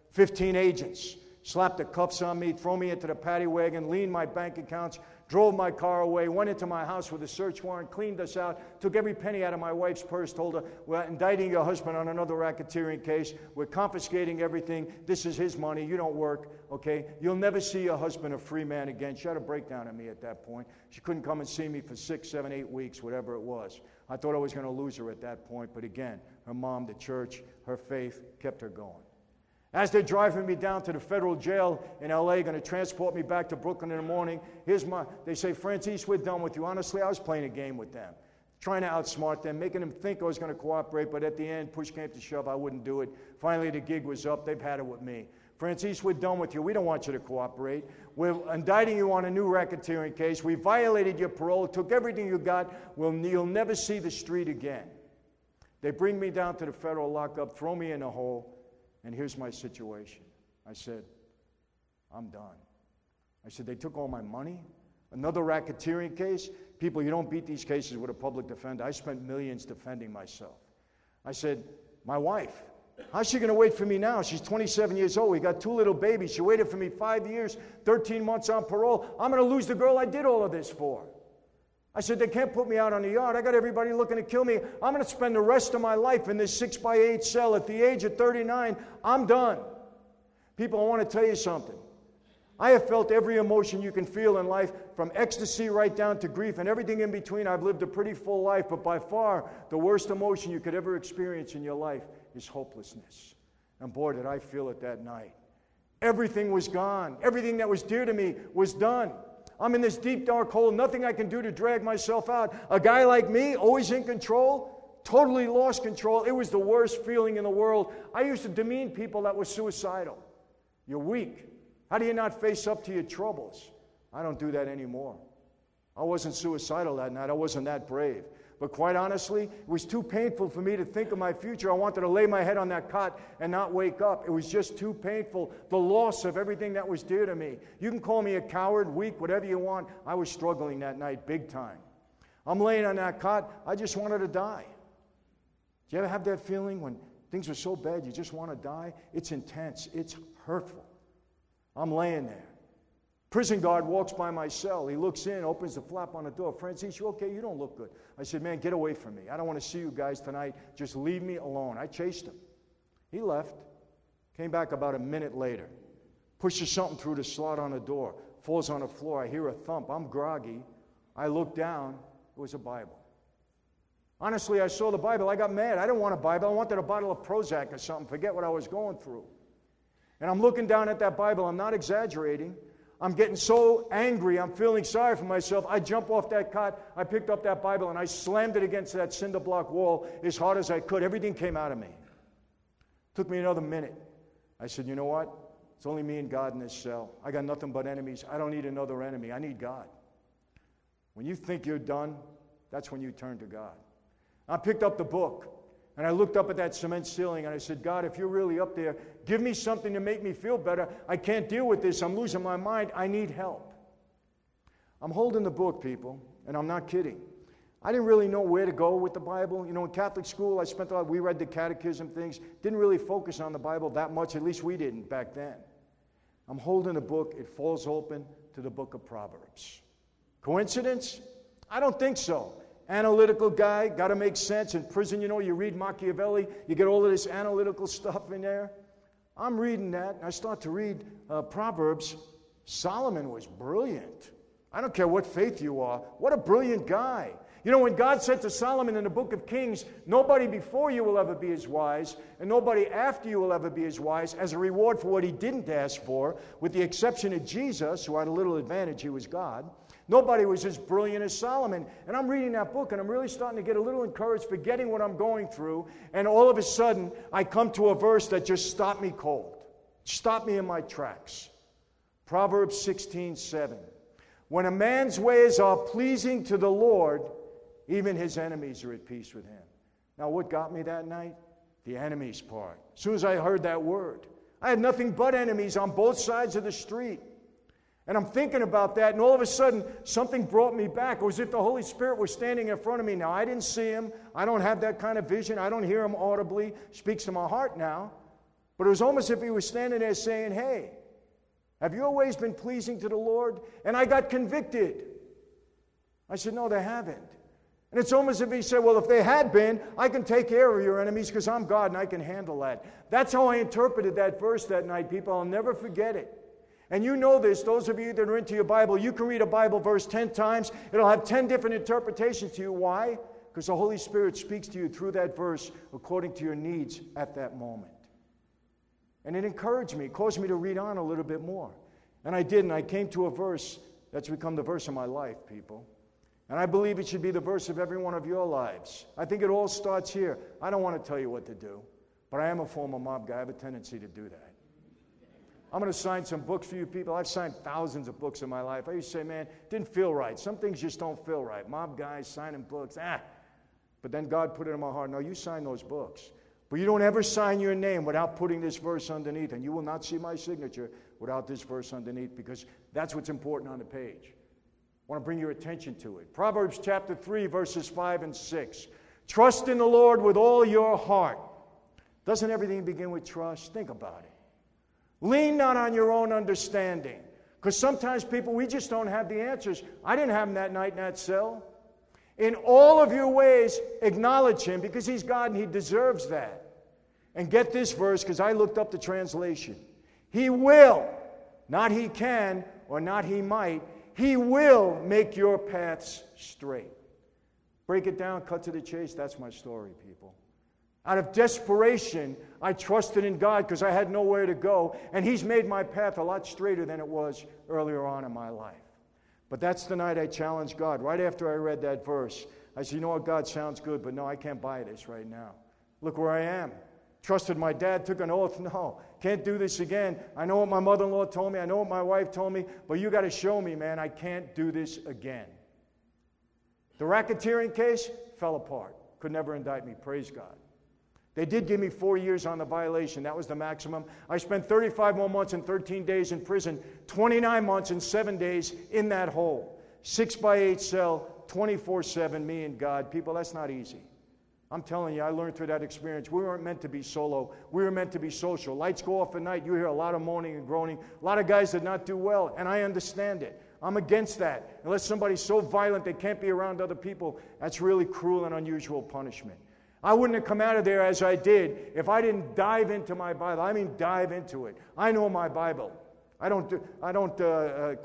15 agents slapped the cuffs on me, throw me into the paddy wagon, leaned my bank accounts, drove my car away, went into my house with a search warrant, cleaned us out, took every penny out of my wife's purse, told her, we're indicting your husband on another racketeering case, we're confiscating everything, this is his money, you don't work, okay? You'll never see your husband a free man again. She had a breakdown on me at that point. She couldn't come and see me for 6, 7, 8 weeks, whatever it was. I thought I was going to lose her at that point, but again, her mom, the church, her faith kept her going. As they're driving me down to the federal jail in L.A., going to transport me back to Brooklyn in the morning, they say, Franzese, we're done with you. Honestly, I was playing a game with them, trying to outsmart them, making them think I was going to cooperate, but at the end, push came to shove, I wouldn't do it. Finally, the gig was up. They've had it with me. Franzese, we're done with you. We don't want you to cooperate. We're indicting you on a new racketeering case. We violated your parole, took everything you got. You'll never see the street again. They bring me down to the federal lockup, throw me in a hole, and here's my situation. I said, I'm done. I said, they took all my money? Another racketeering case? People, you don't beat these cases with a public defender. I spent millions defending myself. I said, my wife, how's she going to wait for me now? She's 27 years old. We got 2 little babies. She waited for me 5 years, 13 months on parole. I'm going to lose the girl I did all of this for. I said, they can't put me out on the yard. I got everybody looking to kill me. I'm going to spend the rest of my life in this 6x8 cell. At the age of 39, I'm done. People, I want to tell you something. I have felt every emotion you can feel in life, from ecstasy right down to grief and everything in between. I've lived a pretty full life, but by far, the worst emotion you could ever experience in your life is hopelessness. And boy, did I feel it that night. Everything was gone. Everything that was dear to me was done. I'm in this deep, dark hole, nothing I can do to drag myself out. A guy like me, always in control, totally lost control. It was the worst feeling in the world. I used to demean people that were suicidal. You're weak. How do you not face up to your troubles? I don't do that anymore. I wasn't suicidal that night. I wasn't that brave. But quite honestly, it was too painful for me to think of my future. I wanted to lay my head on that cot and not wake up. It was just too painful. The loss of everything that was dear to me. You can call me a coward, weak, whatever you want. I was struggling that night big time. I'm laying on that cot. I just wanted to die. Do you ever have that feeling when things are so bad you just want to die? It's intense. It's hurtful. I'm laying there. Prison guard walks by my cell. He looks in, opens the flap on the door. Francis, you okay? You don't look good. I said, man, get away from me. I don't want to see you guys tonight. Just leave me alone. I chased him. He left. Came back about a minute later. Pushes something through the slot on the door. Falls on the floor. I hear a thump. I'm groggy. I look down. It was a Bible. Honestly, I saw the Bible. I got mad. I didn't want a Bible. I wanted a bottle of Prozac or something. Forget what I was going through. And I'm looking down at that Bible. I'm not exaggerating. I'm getting so angry. I'm feeling sorry for myself. I jump off that cot. I picked up that Bible and I slammed it against that cinder block wall as hard as I could. Everything came out of me. Took me another minute. I said, you know what? It's only me and God in this cell. I got nothing but enemies. I don't need another enemy. I need God. When you think you're done, that's when you turn to God. I picked up the book. And I looked up at that cement ceiling and I said, God, if you're really up there, give me something to make me feel better. I can't deal with this. I'm losing my mind. I need help. I'm holding the book, people, and I'm not kidding. I didn't really know where to go with the Bible. You know, in Catholic school, I spent a lot, we read the catechism things, didn't really focus on the Bible that much, at least we didn't back then. I'm holding the book. It falls open to the book of Proverbs. Coincidence? I don't think so. Analytical guy, got to make sense. In prison, you know, you read Machiavelli, you get all of this analytical stuff in there. I'm reading that, and I start to read Proverbs. Solomon was brilliant. I don't care what faith you are. What a brilliant guy. You know, when God said to Solomon in the book of Kings, nobody before you will ever be as wise, and nobody after you will ever be as wise, as a reward for what he didn't ask for, with the exception of Jesus, who had a little advantage, he was God. Nobody was as brilliant as Solomon. And I'm reading that book, and I'm really starting to get a little encouraged, forgetting what I'm going through. And all of a sudden, I come to a verse that just stopped me cold. Stopped me in my tracks. Proverbs 16:7. When a man's ways are pleasing to the Lord, even his enemies are at peace with him. Now, what got me that night? The enemies part. As soon as I heard that word, I had nothing but enemies on both sides of the street. And I'm thinking about that, and all of a sudden, something brought me back. It was as if the Holy Spirit was standing in front of me. Now, I didn't see him. I don't have that kind of vision. I don't hear him audibly. Speaks to my heart now. But it was almost as if he was standing there saying, hey, have you always been pleasing to the Lord? And I got convicted. I said, no, they haven't. And it's almost as if he said, well, if they had been, I can take care of your enemies because I'm God and I can handle that. That's how I interpreted that verse that night, people. I'll never forget it. And you know this, those of you that are into your Bible, you can read a Bible verse 10 times. It'll have 10 different interpretations to you. Why? Because the Holy Spirit speaks to you through that verse according to your needs at that moment. And it encouraged me, caused me to read on a little bit more. And I did, and I came to a verse that's become the verse of my life, people. And I believe it should be the verse of every one of your lives. I think it all starts here. I don't want to tell you what to do, but I am a former mob guy. I have a tendency to do that. I'm going to sign some books for you people. I've signed thousands of books in my life. I used to say, man, it didn't feel right. Some things just don't feel right. Mob guys signing books, But then God put it in my heart, no, you sign those books. But you don't ever sign your name without putting this verse underneath. And you will not see my signature without this verse underneath, because that's what's important on the page. I want to bring your attention to it. Proverbs chapter 3, verses 5 and 6. Trust in the Lord with all your heart. Doesn't everything begin with trust? Think about it. Lean not on your own understanding. Because sometimes people, we just don't have the answers. I didn't have them that night in that cell. In all of your ways, acknowledge him, because he's God and he deserves that. And get this verse, because I looked up the translation. He will, not he can, or not he might, he will make your paths straight. Break it down, cut to the chase. That's my story, people. Out of desperation, I trusted in God because I had nowhere to go, and he's made my path a lot straighter than it was earlier on in my life. But that's the night I challenged God. Right after I read that verse, I said, you know what, God, sounds good, but no, I can't buy this right now. Look where I am. Trusted my dad, took an oath. No, can't do this again. I know what my mother-in-law told me. I know what my wife told me. But you got to show me, man, I can't do this again. The racketeering case fell apart. Could never indict me. Praise God. They did give me 4 years on the violation. That was the maximum. I spent 35 more months and 13 days in prison, 29 months and 7 days in that hole. 6x8 cell, 24/7, me and God. People, that's not easy. I'm telling you, I learned through that experience. We weren't meant to be solo. We were meant to be social. Lights go off at night. You hear a lot of moaning and groaning. A lot of guys did not do well, and I understand it. I'm against that. Unless somebody's so violent they can't be around other people, that's really cruel and unusual punishment. I wouldn't have come out of there as I did if I didn't dive into my Bible. I mean, dive into it. I know my Bible. I don't